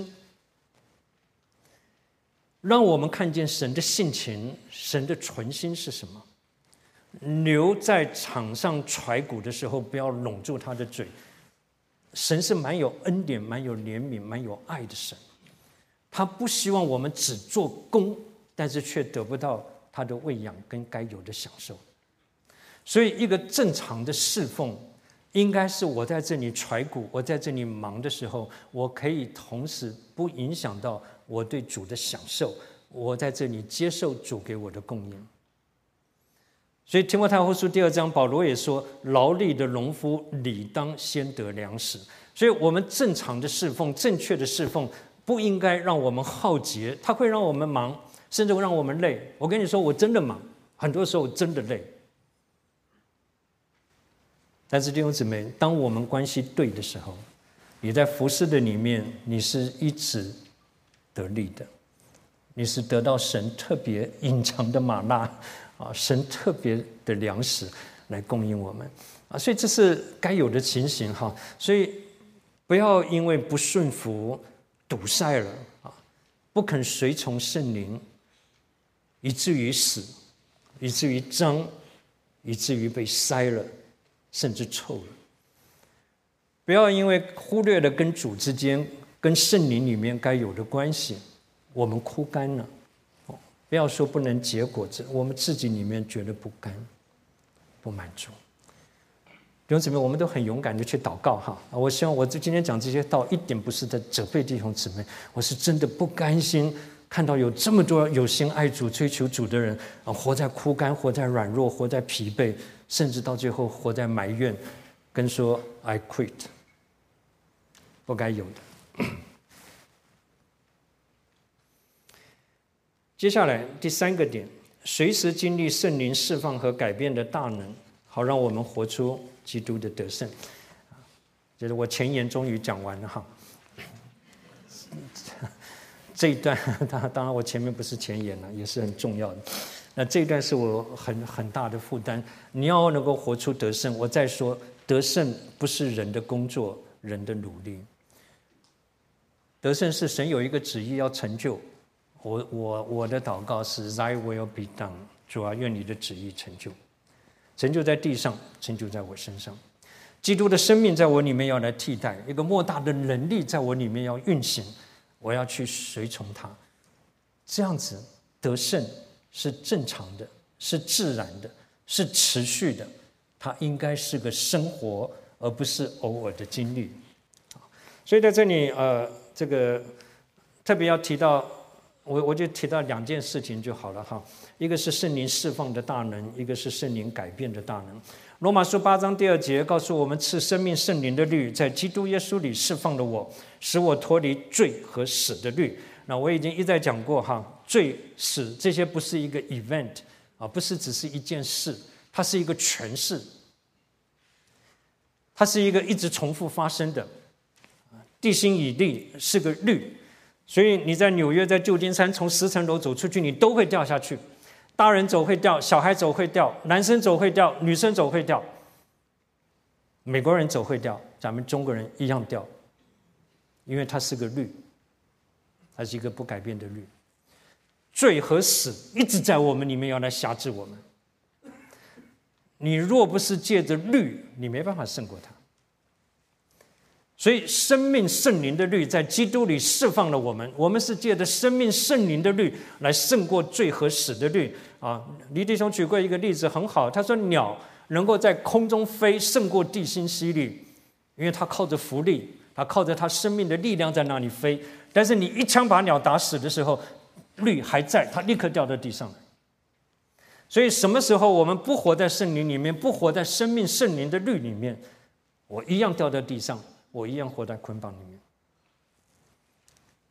让我们看见神的性情，神的存心是什么。牛在场上踹鼓的时候，不要拢住他的嘴。神是蛮有恩典、蛮有怜悯、蛮有爱的神，他不希望我们只做工，但是却得不到他的喂养跟该有的享受。所以一个正常的侍奉，应该是我在这里踹鼓，我在这里忙的时候，我可以同时不影响到我对主的享受，我在这里接受主给我的供应。所以提摩太后书第二章，保罗也说，劳力的农夫理当先得粮食。所以我们正常的侍奉，正确的侍奉，不应该让我们耗竭，它会让我们忙，甚至会让我们累。我跟你说，我真的忙，很多时候真的累。但是弟兄姊妹，当我们关系对的时候，你在服事的里面，你是一直得力的，你是得到神特别隐藏的玛纳啊，神特别的粮食来供应我们啊，所以这是该有的情形哈。所以不要因为不顺服堵塞了啊，不肯随从圣灵，以至于死，以至于脏，以至于被塞了。甚至臭了。不要因为忽略了跟主之间、跟圣灵里面该有的关系，我们枯干了。不要说不能结果子，我们自己里面觉得不甘、不满足。弟兄姊妹，我们都很勇敢的去祷告哈。我希望我今天讲这些道，一点不是在责备弟兄姊妹，我是真的不甘心看到有这么多有心爱主、追求主的人啊，活在枯干、活在软弱、活在疲惫。甚至到最后活在埋怨，跟说 I quit， 不该有的。接下来第三个点，随时经历圣灵释放和改变的大能，好让我们活出基督的得胜。就是我前言终于讲完了哈。这一段当然我前面不是前言了，也是很重要的。那这一段是我很很大的负担。你要能够活出得胜，我再说，得胜不是人的工作，人的努力。得胜是神有一个旨意要成就。我我我的祷告是 Thy will be done， 主啊，愿你的旨意成就，成就在地上，成就在我身上。基督的生命在我里面要来替代，一个莫大的能力在我里面要运行，我要去随从他。这样子得胜是正常的，是自然的，是持续的，它应该是个生活，而不是偶尔的经历。所以在这里，呃，这个特别要提到，我我就提到两件事情就好了哈。一个是圣灵释放的大能，一个是圣灵改变的大能。罗马书八章第二节告诉我们，赐生命圣灵的律在基督耶稣里释放了我，使我脱离罪和死的律。那我已经一再讲过哈，罪死这些不是一个 event 啊，不是只是一件事，它是一个诠释，它是一个一直重复发生的。地心引力是个律，所以你在纽约、在旧金山，从十层楼走出去，你都会掉下去。大人走会掉，小孩走会掉，男生走会掉，女生走会掉，美国人走会掉，咱们中国人一样掉，因为它是个律。它是一个不改变的律，罪和死一直在我们里面要来辖制我们。你若不是借着律，你没办法胜过它。所以生命圣灵的律在基督里释放了我们，我们是借着生命圣灵的律来胜过罪和死的律啊。李弟兄举过一个例子很好，他说鸟能够在空中飞胜过地心吸力，因为它靠着浮力，它靠着它生命的力量在那里飞。但是你一枪把鸟打死的时候，律还在，它立刻掉到地上来。所以什么时候我们不活在圣灵里面，不活在生命圣灵的律里面，我一样掉在地上，我一样活在捆绑里面。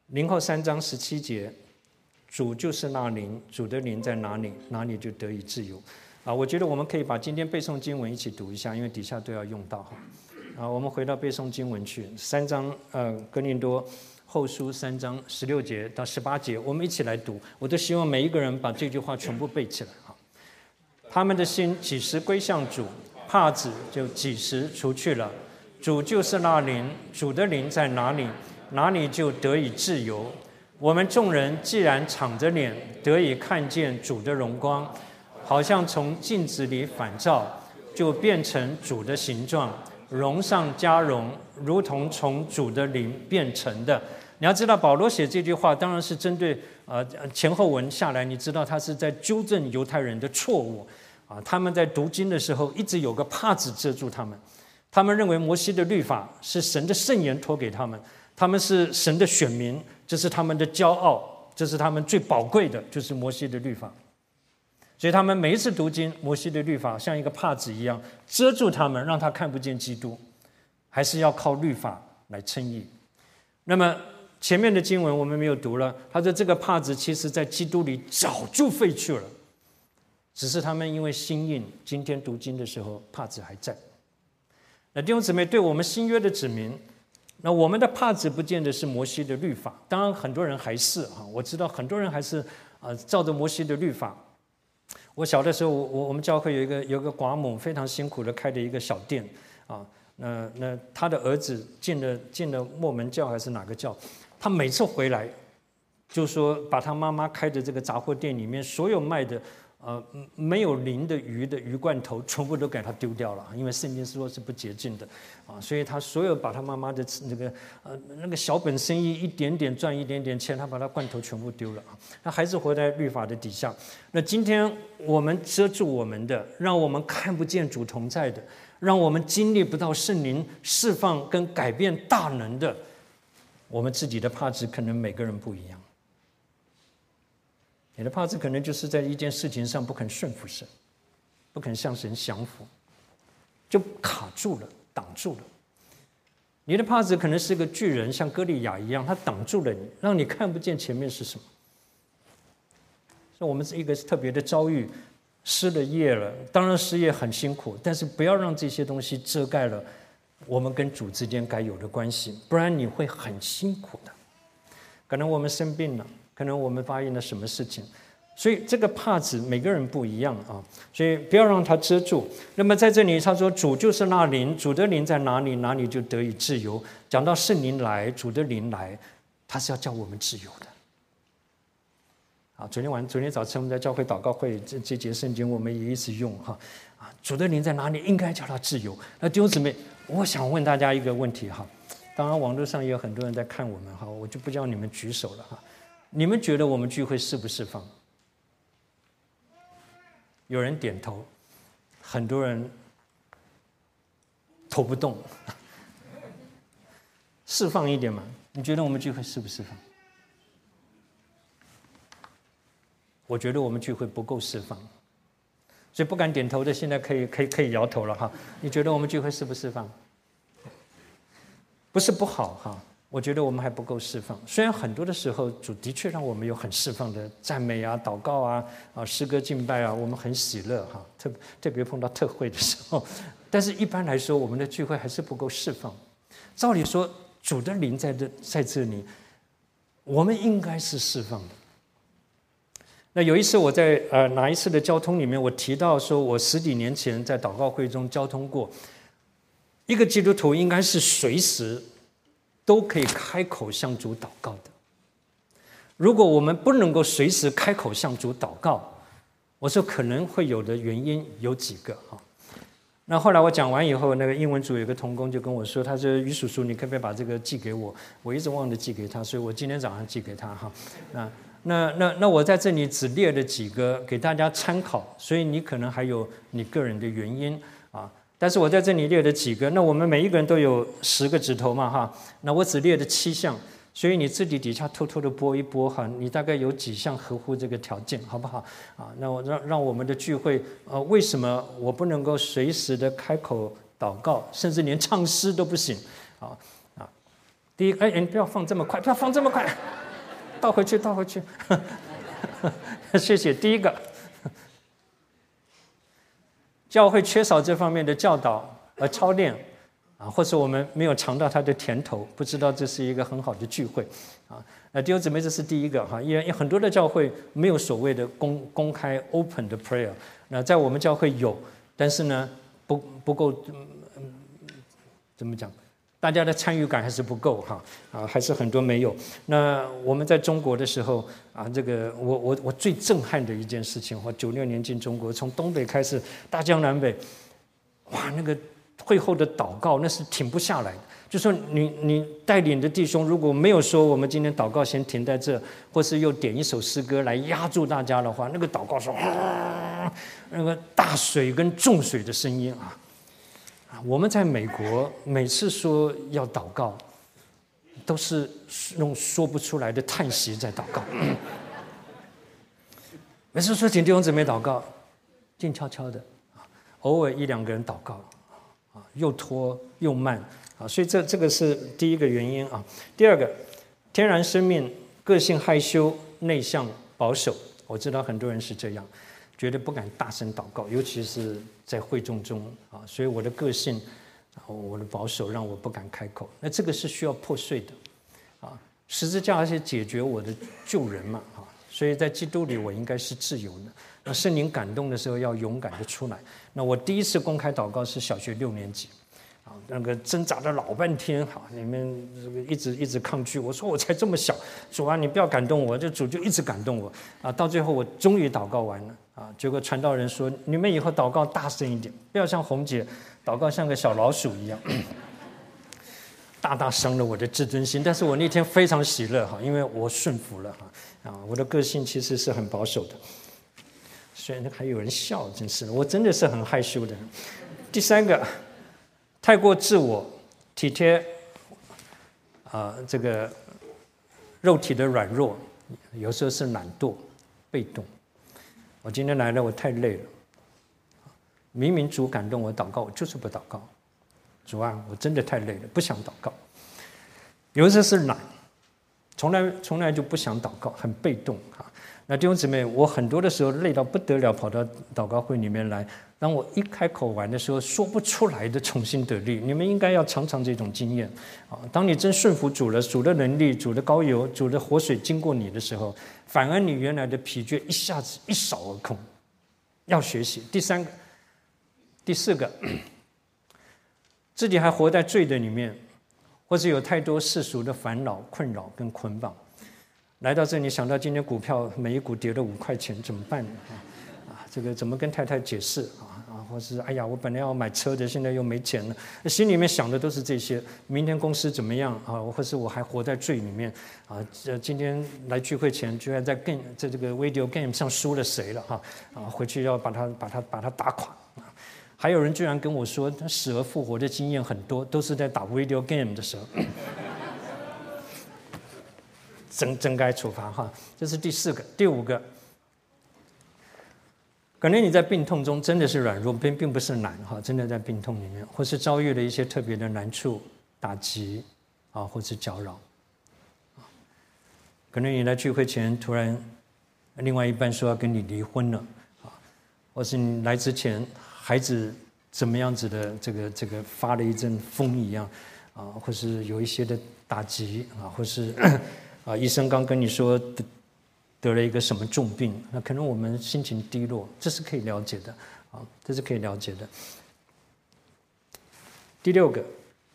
林后三章十七节，主就是那灵，主的灵在哪里，哪里就得以自由。啊，我觉得我们可以把今天背诵经文一起读一下，因为底下都要用到哈。啊，我们回到背诵经文去，三章呃，哥林多后书三章十六节到十八节，我们一起来读。我都希望每一个人把这句话全部背起来哈。他们的心几时归向主，帕子就几时除去了。主就是那灵，主的灵在哪里，哪里就得以自由。我们众人既然敞着脸，得以看见主的荣光，好像从镜子里反照，就变成主的形状，荣上加荣，如同从主的灵变成的。你要知道，保罗写这句话当然是针对呃前后文下来，你知道他是在纠正犹太人的错误啊。他们在读经的时候，一直有个帕子遮住他们，他们认为摩西的律法是神的圣言托给他们，他们是神的选民，这是他们的骄傲，这是他们最宝贵的，就是摩西的律法。所以他们每一次读经，摩西的律法像一个帕子一样遮住他们，让他看不见基督，还是要靠律法来称义。那么前面的经文我们没有读了，他说这个帕子其实在基督里早就废去了，只是他们因为心硬，今天读经的时候帕子还在。那弟兄姊妹，对我们新约的子民，那我们的帕子不见得是摩西的律法，当然很多人还是啊，我知道很多人还是啊照着摩西的律法。我小的时候，我我们教会有一个有一个寡母，非常辛苦的开的一个小店啊。那那他的儿子进了进了末门教还是哪个教？他每次回来，就说把他妈妈开的这个杂货店里面所有卖的呃没有鳞的鱼的鱼罐头，全部都给他丢掉了，因为圣经说是不洁净的啊。所以他所有把他妈妈的那个呃那个小本生意一点点赚一点点钱，他把他罐头全部丢了啊。他还是活在律法的底下。那今天我们遮住我们的，让我们看不见主同在的，让我们经历不到圣灵释放跟改变大能的，我们自己的帕子可能每个人不一样。你的帕子可能就是在一件事情上不肯顺服神，不肯向神降服，就卡住了，挡住了。你的帕子可能是个巨人，像歌利亚一样，他挡住了你，让你看不见前面是什么。所以我们是一个特别的遭遇，失了业了，当然失业很辛苦，但是不要让这些东西遮盖了我们跟主之间该有的关系，不然你会很辛苦的。可能我们生病了，可能我们发现了什么事情，所以这个帕子每个人不一样啊，所以不要让它遮住。那么在这里他说主就是那灵，主的灵在哪里，哪里就得以自由。讲到圣灵来，主的灵来，他是要叫我们自由的。啊，昨天晚昨天早晨我们在教会祷告会，这这节圣经我们也一直用哈。啊，主的灵在哪里，应该叫他自由。那弟兄姊妹，我想问大家一个问题哈，当然网络上也有很多人在看我们哈，我就不叫你们举手了哈。你们觉得我们聚会释不释放？有人点头，很多人头不动。释放一点嘛？你觉得我们聚会释不释放？我觉得我们聚会不够释放，所以不敢点头的现在可以可以可以摇头了哈。你觉得我们聚会释不释放？不是不好哈，我觉得我们还不够释放。虽然很多的时候主的确让我们有很释放的赞美啊、祷告啊、啊诗歌敬拜啊，我们很喜乐哈。特特别碰到特会的时候，但是一般来说，我们的聚会还是不够释放。照理说，主的灵在这在这里，我们应该是释放的。那有一次我在呃哪一次的交通里面，我提到说我十几年前在祷告会中交通过，一个基督徒应该是随时都可以开口向主祷告的。如果我们不能够随时开口向主祷告，我说可能会有的原因有几个哈。那后来我讲完以后，那个英文组有个同工就跟我说，他说于叔叔，你可不可以把这个寄给我？我一直忘了寄给他，所以我今天早上寄给他哈。那那那那我在这里只列了几个给大家参考，所以你可能还有你个人的原因啊。但是我在这里列了几个，那我们每一个人都有十个指头嘛哈，那我只列了七项，所以你自己底下偷偷的拨一拨哈，你大概有几项合乎这个条件，好不好啊？那我让让我们的聚会，呃，为什么我不能够随时的开口祷告，甚至连唱诗都不行啊啊？ 第一，哎，你不要放这么快，不要放这么快，倒回去，倒回去。谢谢。第一个，教会缺少这方面的教导和操练啊，或者我们没有尝到它的甜头，不知道这是一个很好的聚会啊。那弟兄姊妹，这是第一个哈，因为很多的教会没有所谓的公公开 open 的 prayer， 那在我们教会有，但是呢，不不够，嗯，怎么讲？大家的参与感还是不够哈，啊，还是很多没有。那我们在中国的时候啊，这个我我我最震撼的一件事情，我九六年进中国，从东北开始，大江南北，哇，那个会后的祷告那是停不下来的。就说你你带领的弟兄如果没有说我们今天祷告先停在这，或是又点一首诗歌来压住大家的话，那个祷告是啊，那个大水跟重水的声音啊。我们在美国每次说要祷告，都是用说不出来的叹息在祷告。每次说请弟兄姊妹祷告，静悄悄的，偶尔一两个人祷告，啊，又拖又慢啊，所以这这个是第一个原因啊。第二个，天然生命个性害羞、内向、保守，我知道很多人是这样。绝对不敢大声祷告，尤其是在会众中啊，所以我的个性，我的保守让我不敢开口。那这个是需要破碎的，啊，十字架是解决我的救人嘛，啊，所以在基督里我应该是自由的。那圣灵感动的时候要勇敢的出来。那我第一次公开祷告是小学六年级。那个挣扎了老半天，好，你们这个一直一直抗拒。我说我才这么小，主啊，你不要感动我，这主就一直感动我啊。到最后我终于祷告完了啊，结果传道人说，你们以后祷告大声一点，不要像红姐祷告像个小老鼠一样，大大伤了我的自尊心。但是我那天非常喜乐哈，因为我顺服了哈啊，我的个性其实是很保守的，虽然还有人笑，真是我真的是很害羞的。第三个。太过自我、体贴，啊、呃，这个肉体的软弱，有时候是懒惰、被动。我今天来了，我太累了。明明主感动我祷告，我就是不祷告。主啊，我真的太累了，不想祷告。有时候是懒，从来从来就不想祷告，很被动啊。那弟兄姊妹，我很多的时候累到不得了，跑到祷告会里面来。当我一开口完的时候，说不出来的重新得力，你们应该要尝尝这种经验啊！当你真顺服主了，主的能力、主的膏油、主的活水经过你的时候，反而你原来的疲倦一下子一扫而空。要学习。第三个、第四个，自己还活在罪的里面，或者有太多世俗的烦恼、困扰跟捆绑。来到这里，想到今天股票每一股跌了五块钱，怎么办呢？啊，这个怎么跟太太解释啊？啊，或是哎呀，我本来要买车的，现在又没钱了，心里面想的都是这些。明天公司怎么样啊？或是我还活在罪里面啊？这今天来聚会前，居然在 game 在这个 video game 上输了谁了哈？啊，回去要把他把他把他打垮。还有人居然跟我说，他死而复活的经验很多，都是在打 video game 的时候。真真该处罚哈，这是第四个。第五个，可能你在病痛中真的是软弱，并并不是难哈，真的在病痛里面，或是遭遇了一些特别的难处、打击啊，或是搅扰。可能你来聚会前，突然另外一半说要跟你离婚了啊，或是你来之前，孩子怎么样子的这个这个发了一阵疯一样啊，或是有一些的打击啊，或是。啊，医生刚跟你说得得了一个什么重病，那可能我们心情低落，这是可以了解的，啊，这是可以了解的。第六个，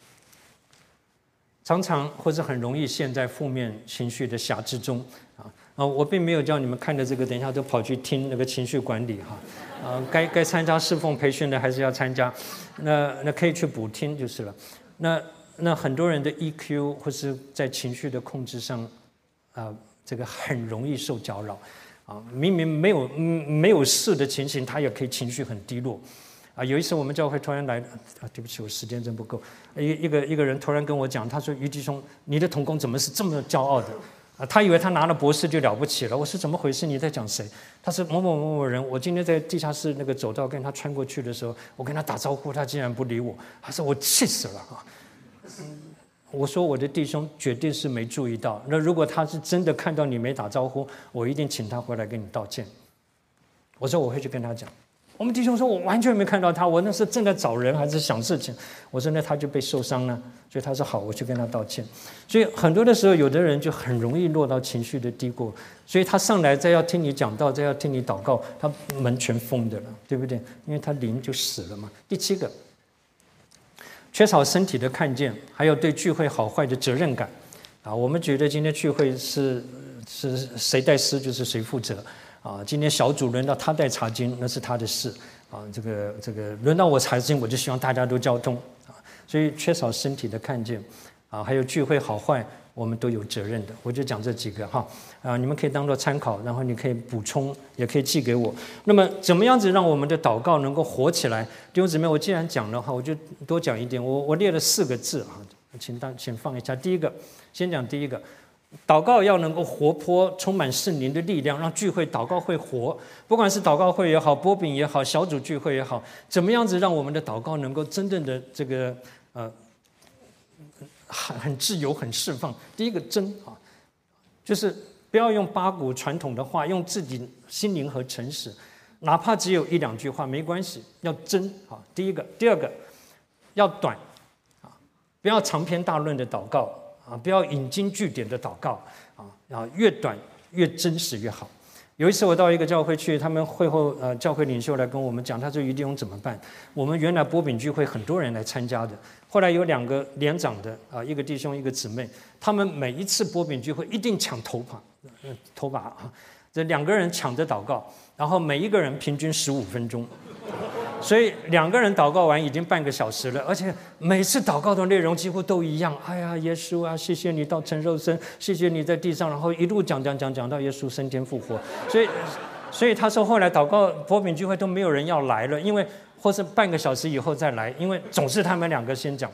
常常或者很容易陷在负面情绪的辖制中，啊啊，我并没有叫你们看着这个，等一下都跑去听那个情绪管理哈，啊，该该参加侍奉培训的还是要参加，那那可以去补听就是了，那那很多人的 E Q 或是在情绪的控制上。啊，这个很容易受搅扰，啊，明明没有嗯没有事的情形，他也可以情绪很低落，啊，有一次我们教会突然来，啊，对不起，我时间真不够，一一个一个人突然跟我讲，他说于弟兄，你的同工怎么是这么骄傲的？啊，他以为他拿了博士就了不起了。我说怎么回事？你在讲谁？他是某某某某人。我今天在地下室那个走道跟他穿过去的时候，我跟他打招呼，他竟然不理我，他说我气死了啊！ 我说我的弟兄绝对是没注意到。那如果他是真的看到你没打招呼，我一定请他回来跟你道歉。我说我会去跟他讲。我们弟兄说我完全没看到他，我那时正在找人还是想事情。我说那他就被受伤了，所以他说好，我去跟他道歉。所以很多的时候，有的人就很容易落到情绪的低谷，所以他上来再要听你讲道，再要听你祷告，他门全封的了，对不对？因为他灵就死了嘛。第七个，缺少身体的看见，还有对聚会好坏的责任感啊。我们觉得今天聚会是是谁带诗就是谁负责。啊，今天小组轮到他带查经，那是他的事啊。这个这个轮到我查经，我就希望大家都交通啊。所以缺少身体的看见啊，还有聚会好坏，我们都有责任的。我就讲这几个哈啊，你们可以当做参考，然后你可以补充，也可以寄给我。那么怎么样子让我们的祷告能够活起来？弟兄姊妹，我既然讲了哈，我就多讲一点。我我列了四个字啊，请当请放一下。第一个，先讲第一个。祷告要能够活泼，充满圣灵的力量，让聚会祷告会活。不管是祷告会也好，波饼也好，小组聚会也好，怎么样子让我们的祷告能够真正的这个呃很很自由、很释放？第一个真啊，就是不要用八股传统的话，用自己心灵和诚实，哪怕只有一两句话没关系，要真啊。第一个，第二个要短啊，不要长篇大论的祷告。啊，不要引经据典的祷告啊，啊，越短越真实越好。有一次我到一个教会去，他们会后呃教会领袖来跟我们讲，他说于弟兄怎么办？我们原来波饼聚会很多人来参加的，后来有两个连长的啊，一个弟兄一个姊妹，他们每一次波饼聚会一定抢头把，头把啊，这两个人抢着祷告，然后每一个人平均十五分钟。所以两个人祷告完已经半个小时了，而且每次祷告的内容几乎都一样。哎呀，耶稣啊，谢谢你道成肉身，谢谢你在地上，然后一路讲讲讲讲到耶稣升天复活。所以，所以他说后来祷告波饼聚会都没有人要来了，因为或是半个小时以后再来，因为总是他们两个先讲。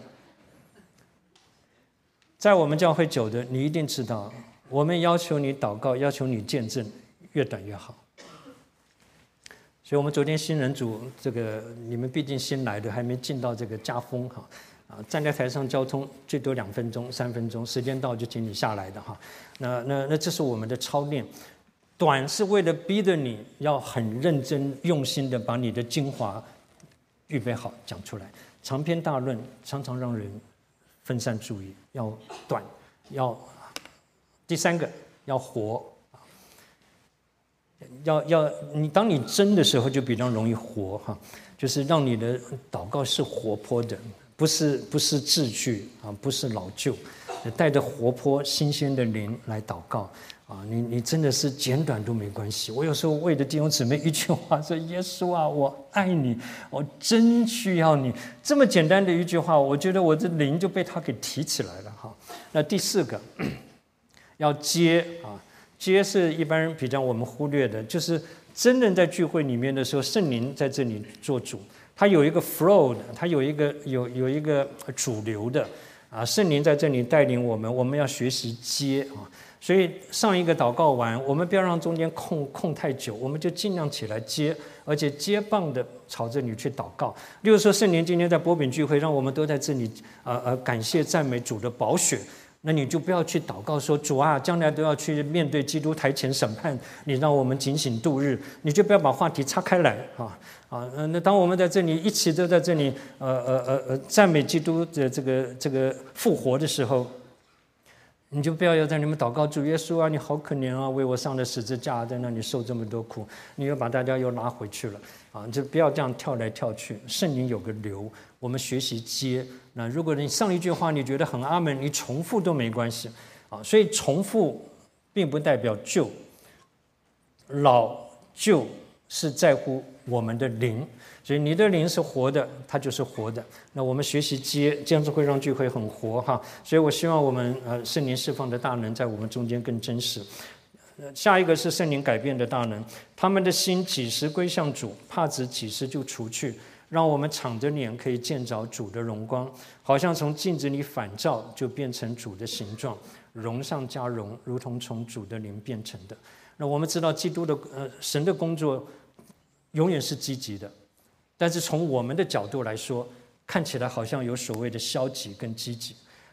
在我们教会久的，你一定知道，我们要求你祷告，要求你见证，越短越好。所以我们昨天新人组这个，你们毕竟新来的，还没进到这个家风哈，啊，站在台上交通最多两分钟、三分钟，时间到就请你下来的哈。那那那这是我们的操练，短是为了逼着你要很认真用心的把你的精华预备好讲出来，长篇大论常常让人分散注意，要短，要第三个要活。要要你当你真的时候就比较容易活哈，就是让你的祷告是活泼的，不是不是字句啊，不是老旧，带着活泼新鲜的灵来祷告啊，你你真的是简短都没关系。我有时候为了弟兄姊妹一句话说耶稣啊，我爱你，我真需要你，这么简单的一句话，我觉得我的灵就被他给提起来了哈。那第四个要接啊。接是一般人比较我们忽略的，就是真正在聚会里面的时候，圣灵在这里做主，它有一个 flow 的，它有一个有有一个主流的啊，圣灵在这里带领我们，我们要学习接啊。所以上一个祷告完，我们不要让中间空空太久，我们就尽量起来接，而且接棒的朝着你去祷告。例如说，圣灵今天在波饼聚会，让我们都在这里呃呃感谢赞美主的宝血。那你就不要去祷告说主啊，将来都要去面对基督台前审判，你让我们警醒度日，你就不要把话题岔开来啊啊！那当我们在这里一起都在这里呃呃呃呃赞美基督的这个这个复活的时候，你就不要要在你们祷告主耶稣啊，你好可怜啊，为我上了十字架，在那里受这么多苦，你又把大家又拉回去了啊！就不要这样跳来跳去，圣灵有个流，我们学习接。那如果你上一句话你觉得很阿门，你重复都没关系啊。所以重复并不代表旧，老旧是在乎我们的灵，所以你的灵是活的，它就是活的。那我们学习接，这样子会让聚会很活哈。所以我希望我们呃圣灵释放的大能在我们中间更真实。下一个是圣灵改变的大能，他们的心几时归向主，帕子几时就除去。让我们敞着脸可以见着主的荣光，好像从镜子里反照，就变成主的形状，荣上加荣，如同从主的灵变成的。那我们知道，基督的呃神的工作永远是积极的，但是从我们的角度来说，看起来好像有所谓的消极跟积极。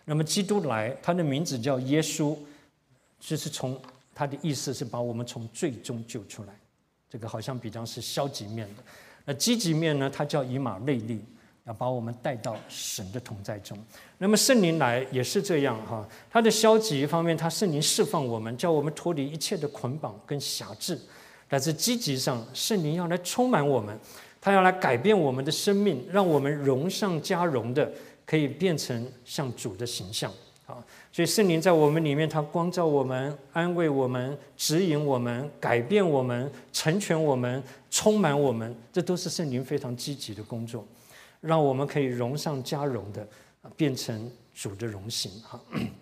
那么基督来，他的名字叫耶稣，就是从他的意思是把我们从罪中救出来。这个好像比较是消极面的。那积极面呢，它叫以马内利，要把我们带到神的同在中。那么圣灵来也是这样哈，它的消极方面，它圣灵释放我们，叫我们脱离一切的捆绑跟辖制。但是积极上，圣灵要来充满我们，他要来改变我们的生命，让我们荣上加荣的，可以变成像主的形象啊。所以圣灵在我们里面，他光照我们，安慰我们，指引我们，改变我们，成全我们，充满我们，这都是圣灵非常积极的工作，让我们可以荣上加荣的变成主的荣形哈。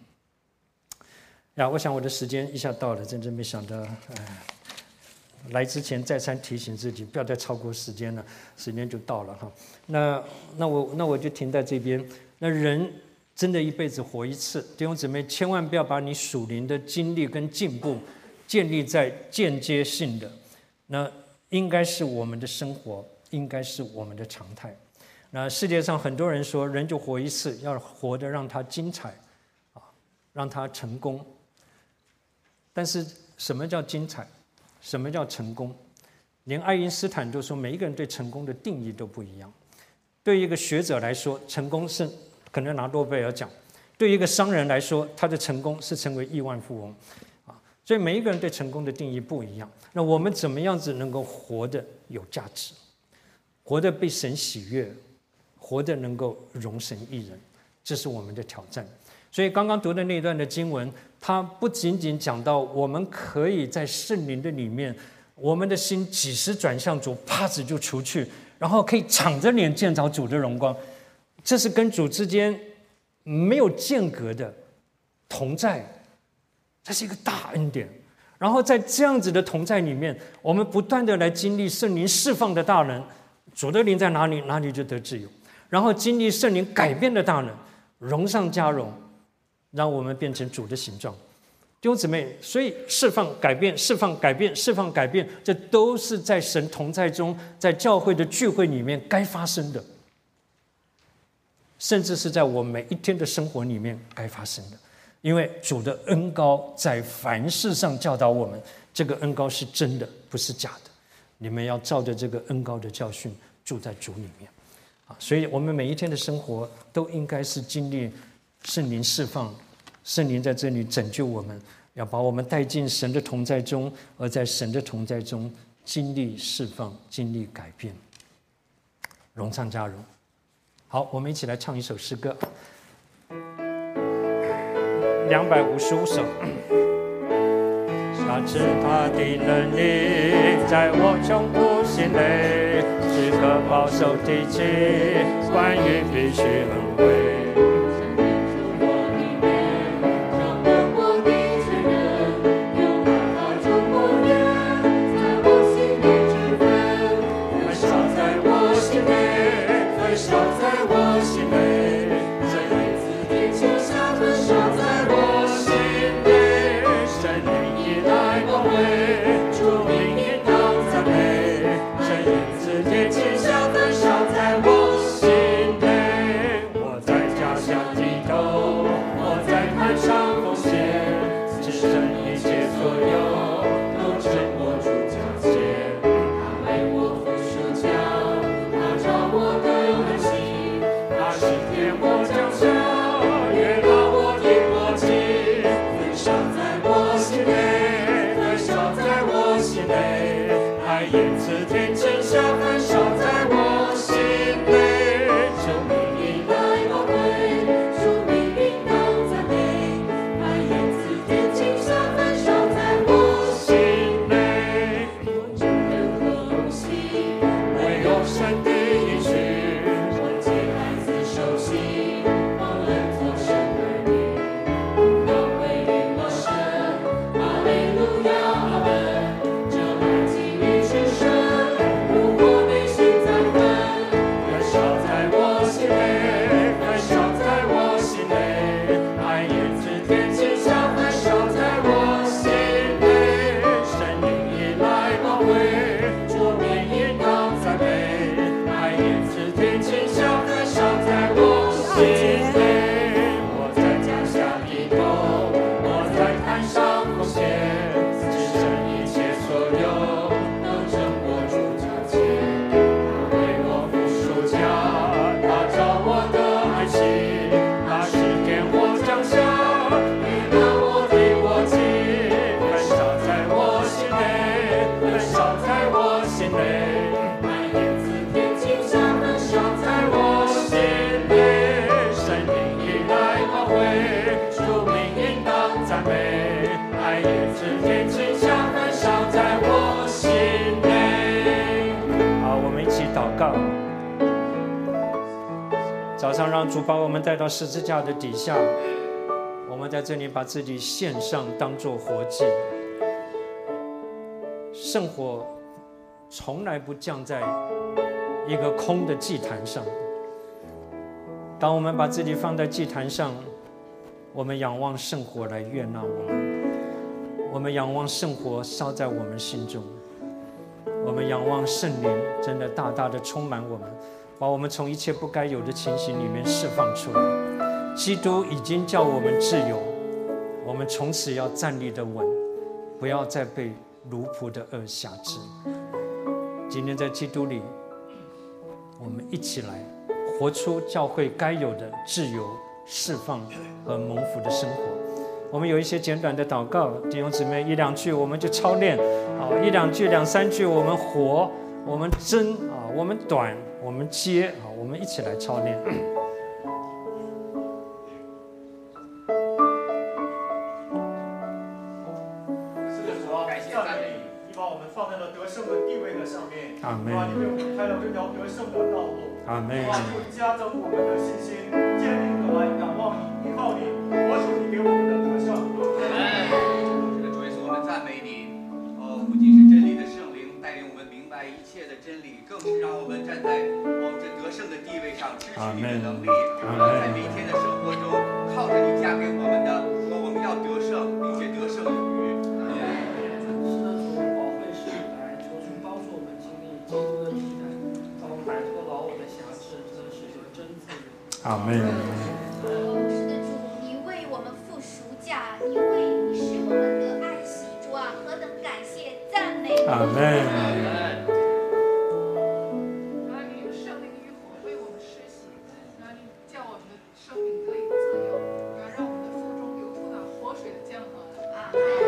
呀，我想我的时间一下到了，真正没想到，哎，来之前再三提醒自己，不要再超过时间了，时间就到了哈。那那我那我就停在这边。那人真的一辈子活一次，弟兄姊妹，千万不要把你属灵的经历跟进步建立在间接性的，那应该是我们的生活，应该是我们的常态。那世界上很多人说，人就活一次，要活得让他精彩啊，让他成功。但是什么叫精彩？什么叫成功？连爱因斯坦都说，每一个人对成功的定义都不一样。对于一个学者来说，成功是可能拿诺贝尔奖；对于一个商人来说，他的成功是成为亿万富翁。啊，所以每一个人对成功的定义不一样。那我们怎么样子能够活得有价值，活得被神喜悦，活得能够荣神益人，这是我们的挑战。所以刚刚读的那段的经文，它不仅仅讲到我们可以在圣灵的里面，我们的心几时转向主，啪子就除去，然后可以敞着脸见着主的荣光，这是跟主之间没有间隔的同在，这是一个大恩典。然后在这样子的同在里面，我们不断的来经历圣灵释放的大能，主的灵在哪里，哪里就得自由。然后经历圣灵改变的大能，荣上加荣，让我们变成主的形状。弟兄姊妹，所以释放改变，释放改变，释放改变，这都是在神同在中，在教会的聚会里面该发生的，甚至是在我每一天的生活里面该发生的。因为主的恩膏在凡事上教导我们，这个恩膏是真的，不是假的。你们要照着这个恩膏的教训住在主里面啊！所以我们每一天的生活都应该是经历圣灵释放，圣灵在这里拯救我们，要把我们带进神的同在中，而在神的同在中经历释放，经历改变，荣上加荣。好，我们一起来唱一首诗歌，两百五十五首。他知他的能力在我穷苦心内，时刻保守提起，关于必须恩惠。 这爱情与之深，无我内告。早上让主把我们带到十字架的底下，我们在这里把自己献上，当作活祭。圣火从来不降在一个空的祭坛上。当我们把自己放在祭坛上，我们仰望圣火来悦纳我们，我们仰望圣火烧在我们心中，我们仰望圣灵真的大大的充满我们，把我们从一切不该有的情形里面释放出来。基督已经叫我们自由，我们从此要站立得稳，不要再被奴仆的恶辖制。今天在基督里，我们一起来活出教会该有的自由、释放和蒙福的生活。我们有一些简短的祷告，弟兄姊妹一两句我们就操练啊，一两句两三句我们活，我们真啊，我们短，我们接啊，我们一起来操练。 是的，主啊，感谢赞美你，你把我们放在了得胜的地位的上面。 阿门。 主啊，你为我们开了这条得胜的道路。 阿门。 主啊，就加增我们的信心，坚定的来仰望你，依靠你，活出你给我们的得胜。 这个主耶稣，我们赞美你。哦，不仅是真理的圣灵带领我们明白一切的真理，更是让我们站在哦这得胜的地位上，支取你的能力。然后在每一天的生活中，靠着你加给我们的，说我们要得胜，并且得胜有余。 是的，主，宝贵是来求主帮助我们经历基督的体坛，让我们摆脱老我的辖制，真的是有真自由。 阿门。 是的，主，你为我们付赎价，你为你使我们得爱惜，主啊，何等感谢赞美！ 阿门。 让你有圣灵与火为我们施洗，让你叫我们的生命得以自由，让我们的腹中流出那活水的江河。 啊，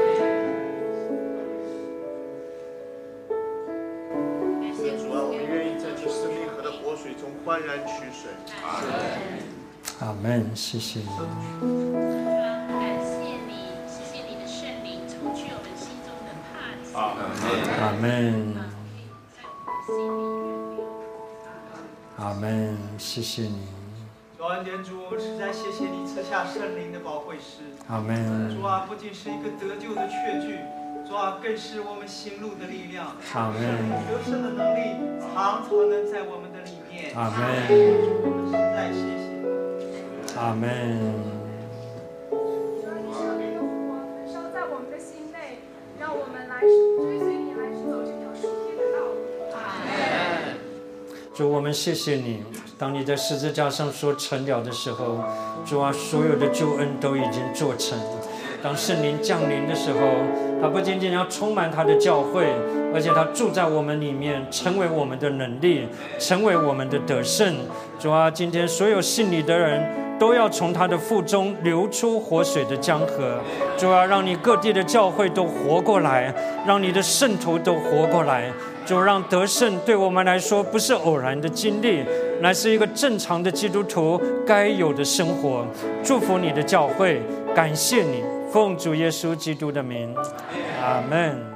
感谢主， 主啊，我们愿意在这生命河的活水中欢然取水。 阿门。谢谢你。 感谢你，谢谢你的圣灵除去我们心中的怕惧。 阿门。 在我们心里源流。 阿门。谢谢你。 主恩典主，我们实在谢谢你赐下圣灵的宝贵师。 阿门。 主啊，不仅是一个得救的确据，主啊，更是我们行路的力量。 阿门。 得胜的能力常常能在我们的里面。 阿门。 主，我们实在谢谢你。 阿门。 主啊，你圣灵的火焚烧在我们的心内，让我们来追随你，来走这条属天的道路。阿门。 主，我们谢谢你，当你在十字架上说成了的时候，主啊，所有的救恩都已经做成。当圣灵降临的时候，他不仅仅要充满他的教会，而且他住在我们里面，成为我们的能力，成为我们的得胜。主啊，今天所有信你的人都要从他的腹中流出活水的江河。主啊，让你各地的教会都活过来，让你的圣徒都活过来。主，让得胜对我们来说不是偶然的经历，乃是一个正常的基督徒该有的生活。祝福你的教会，感谢你，奉主耶稣基督的名，阿门。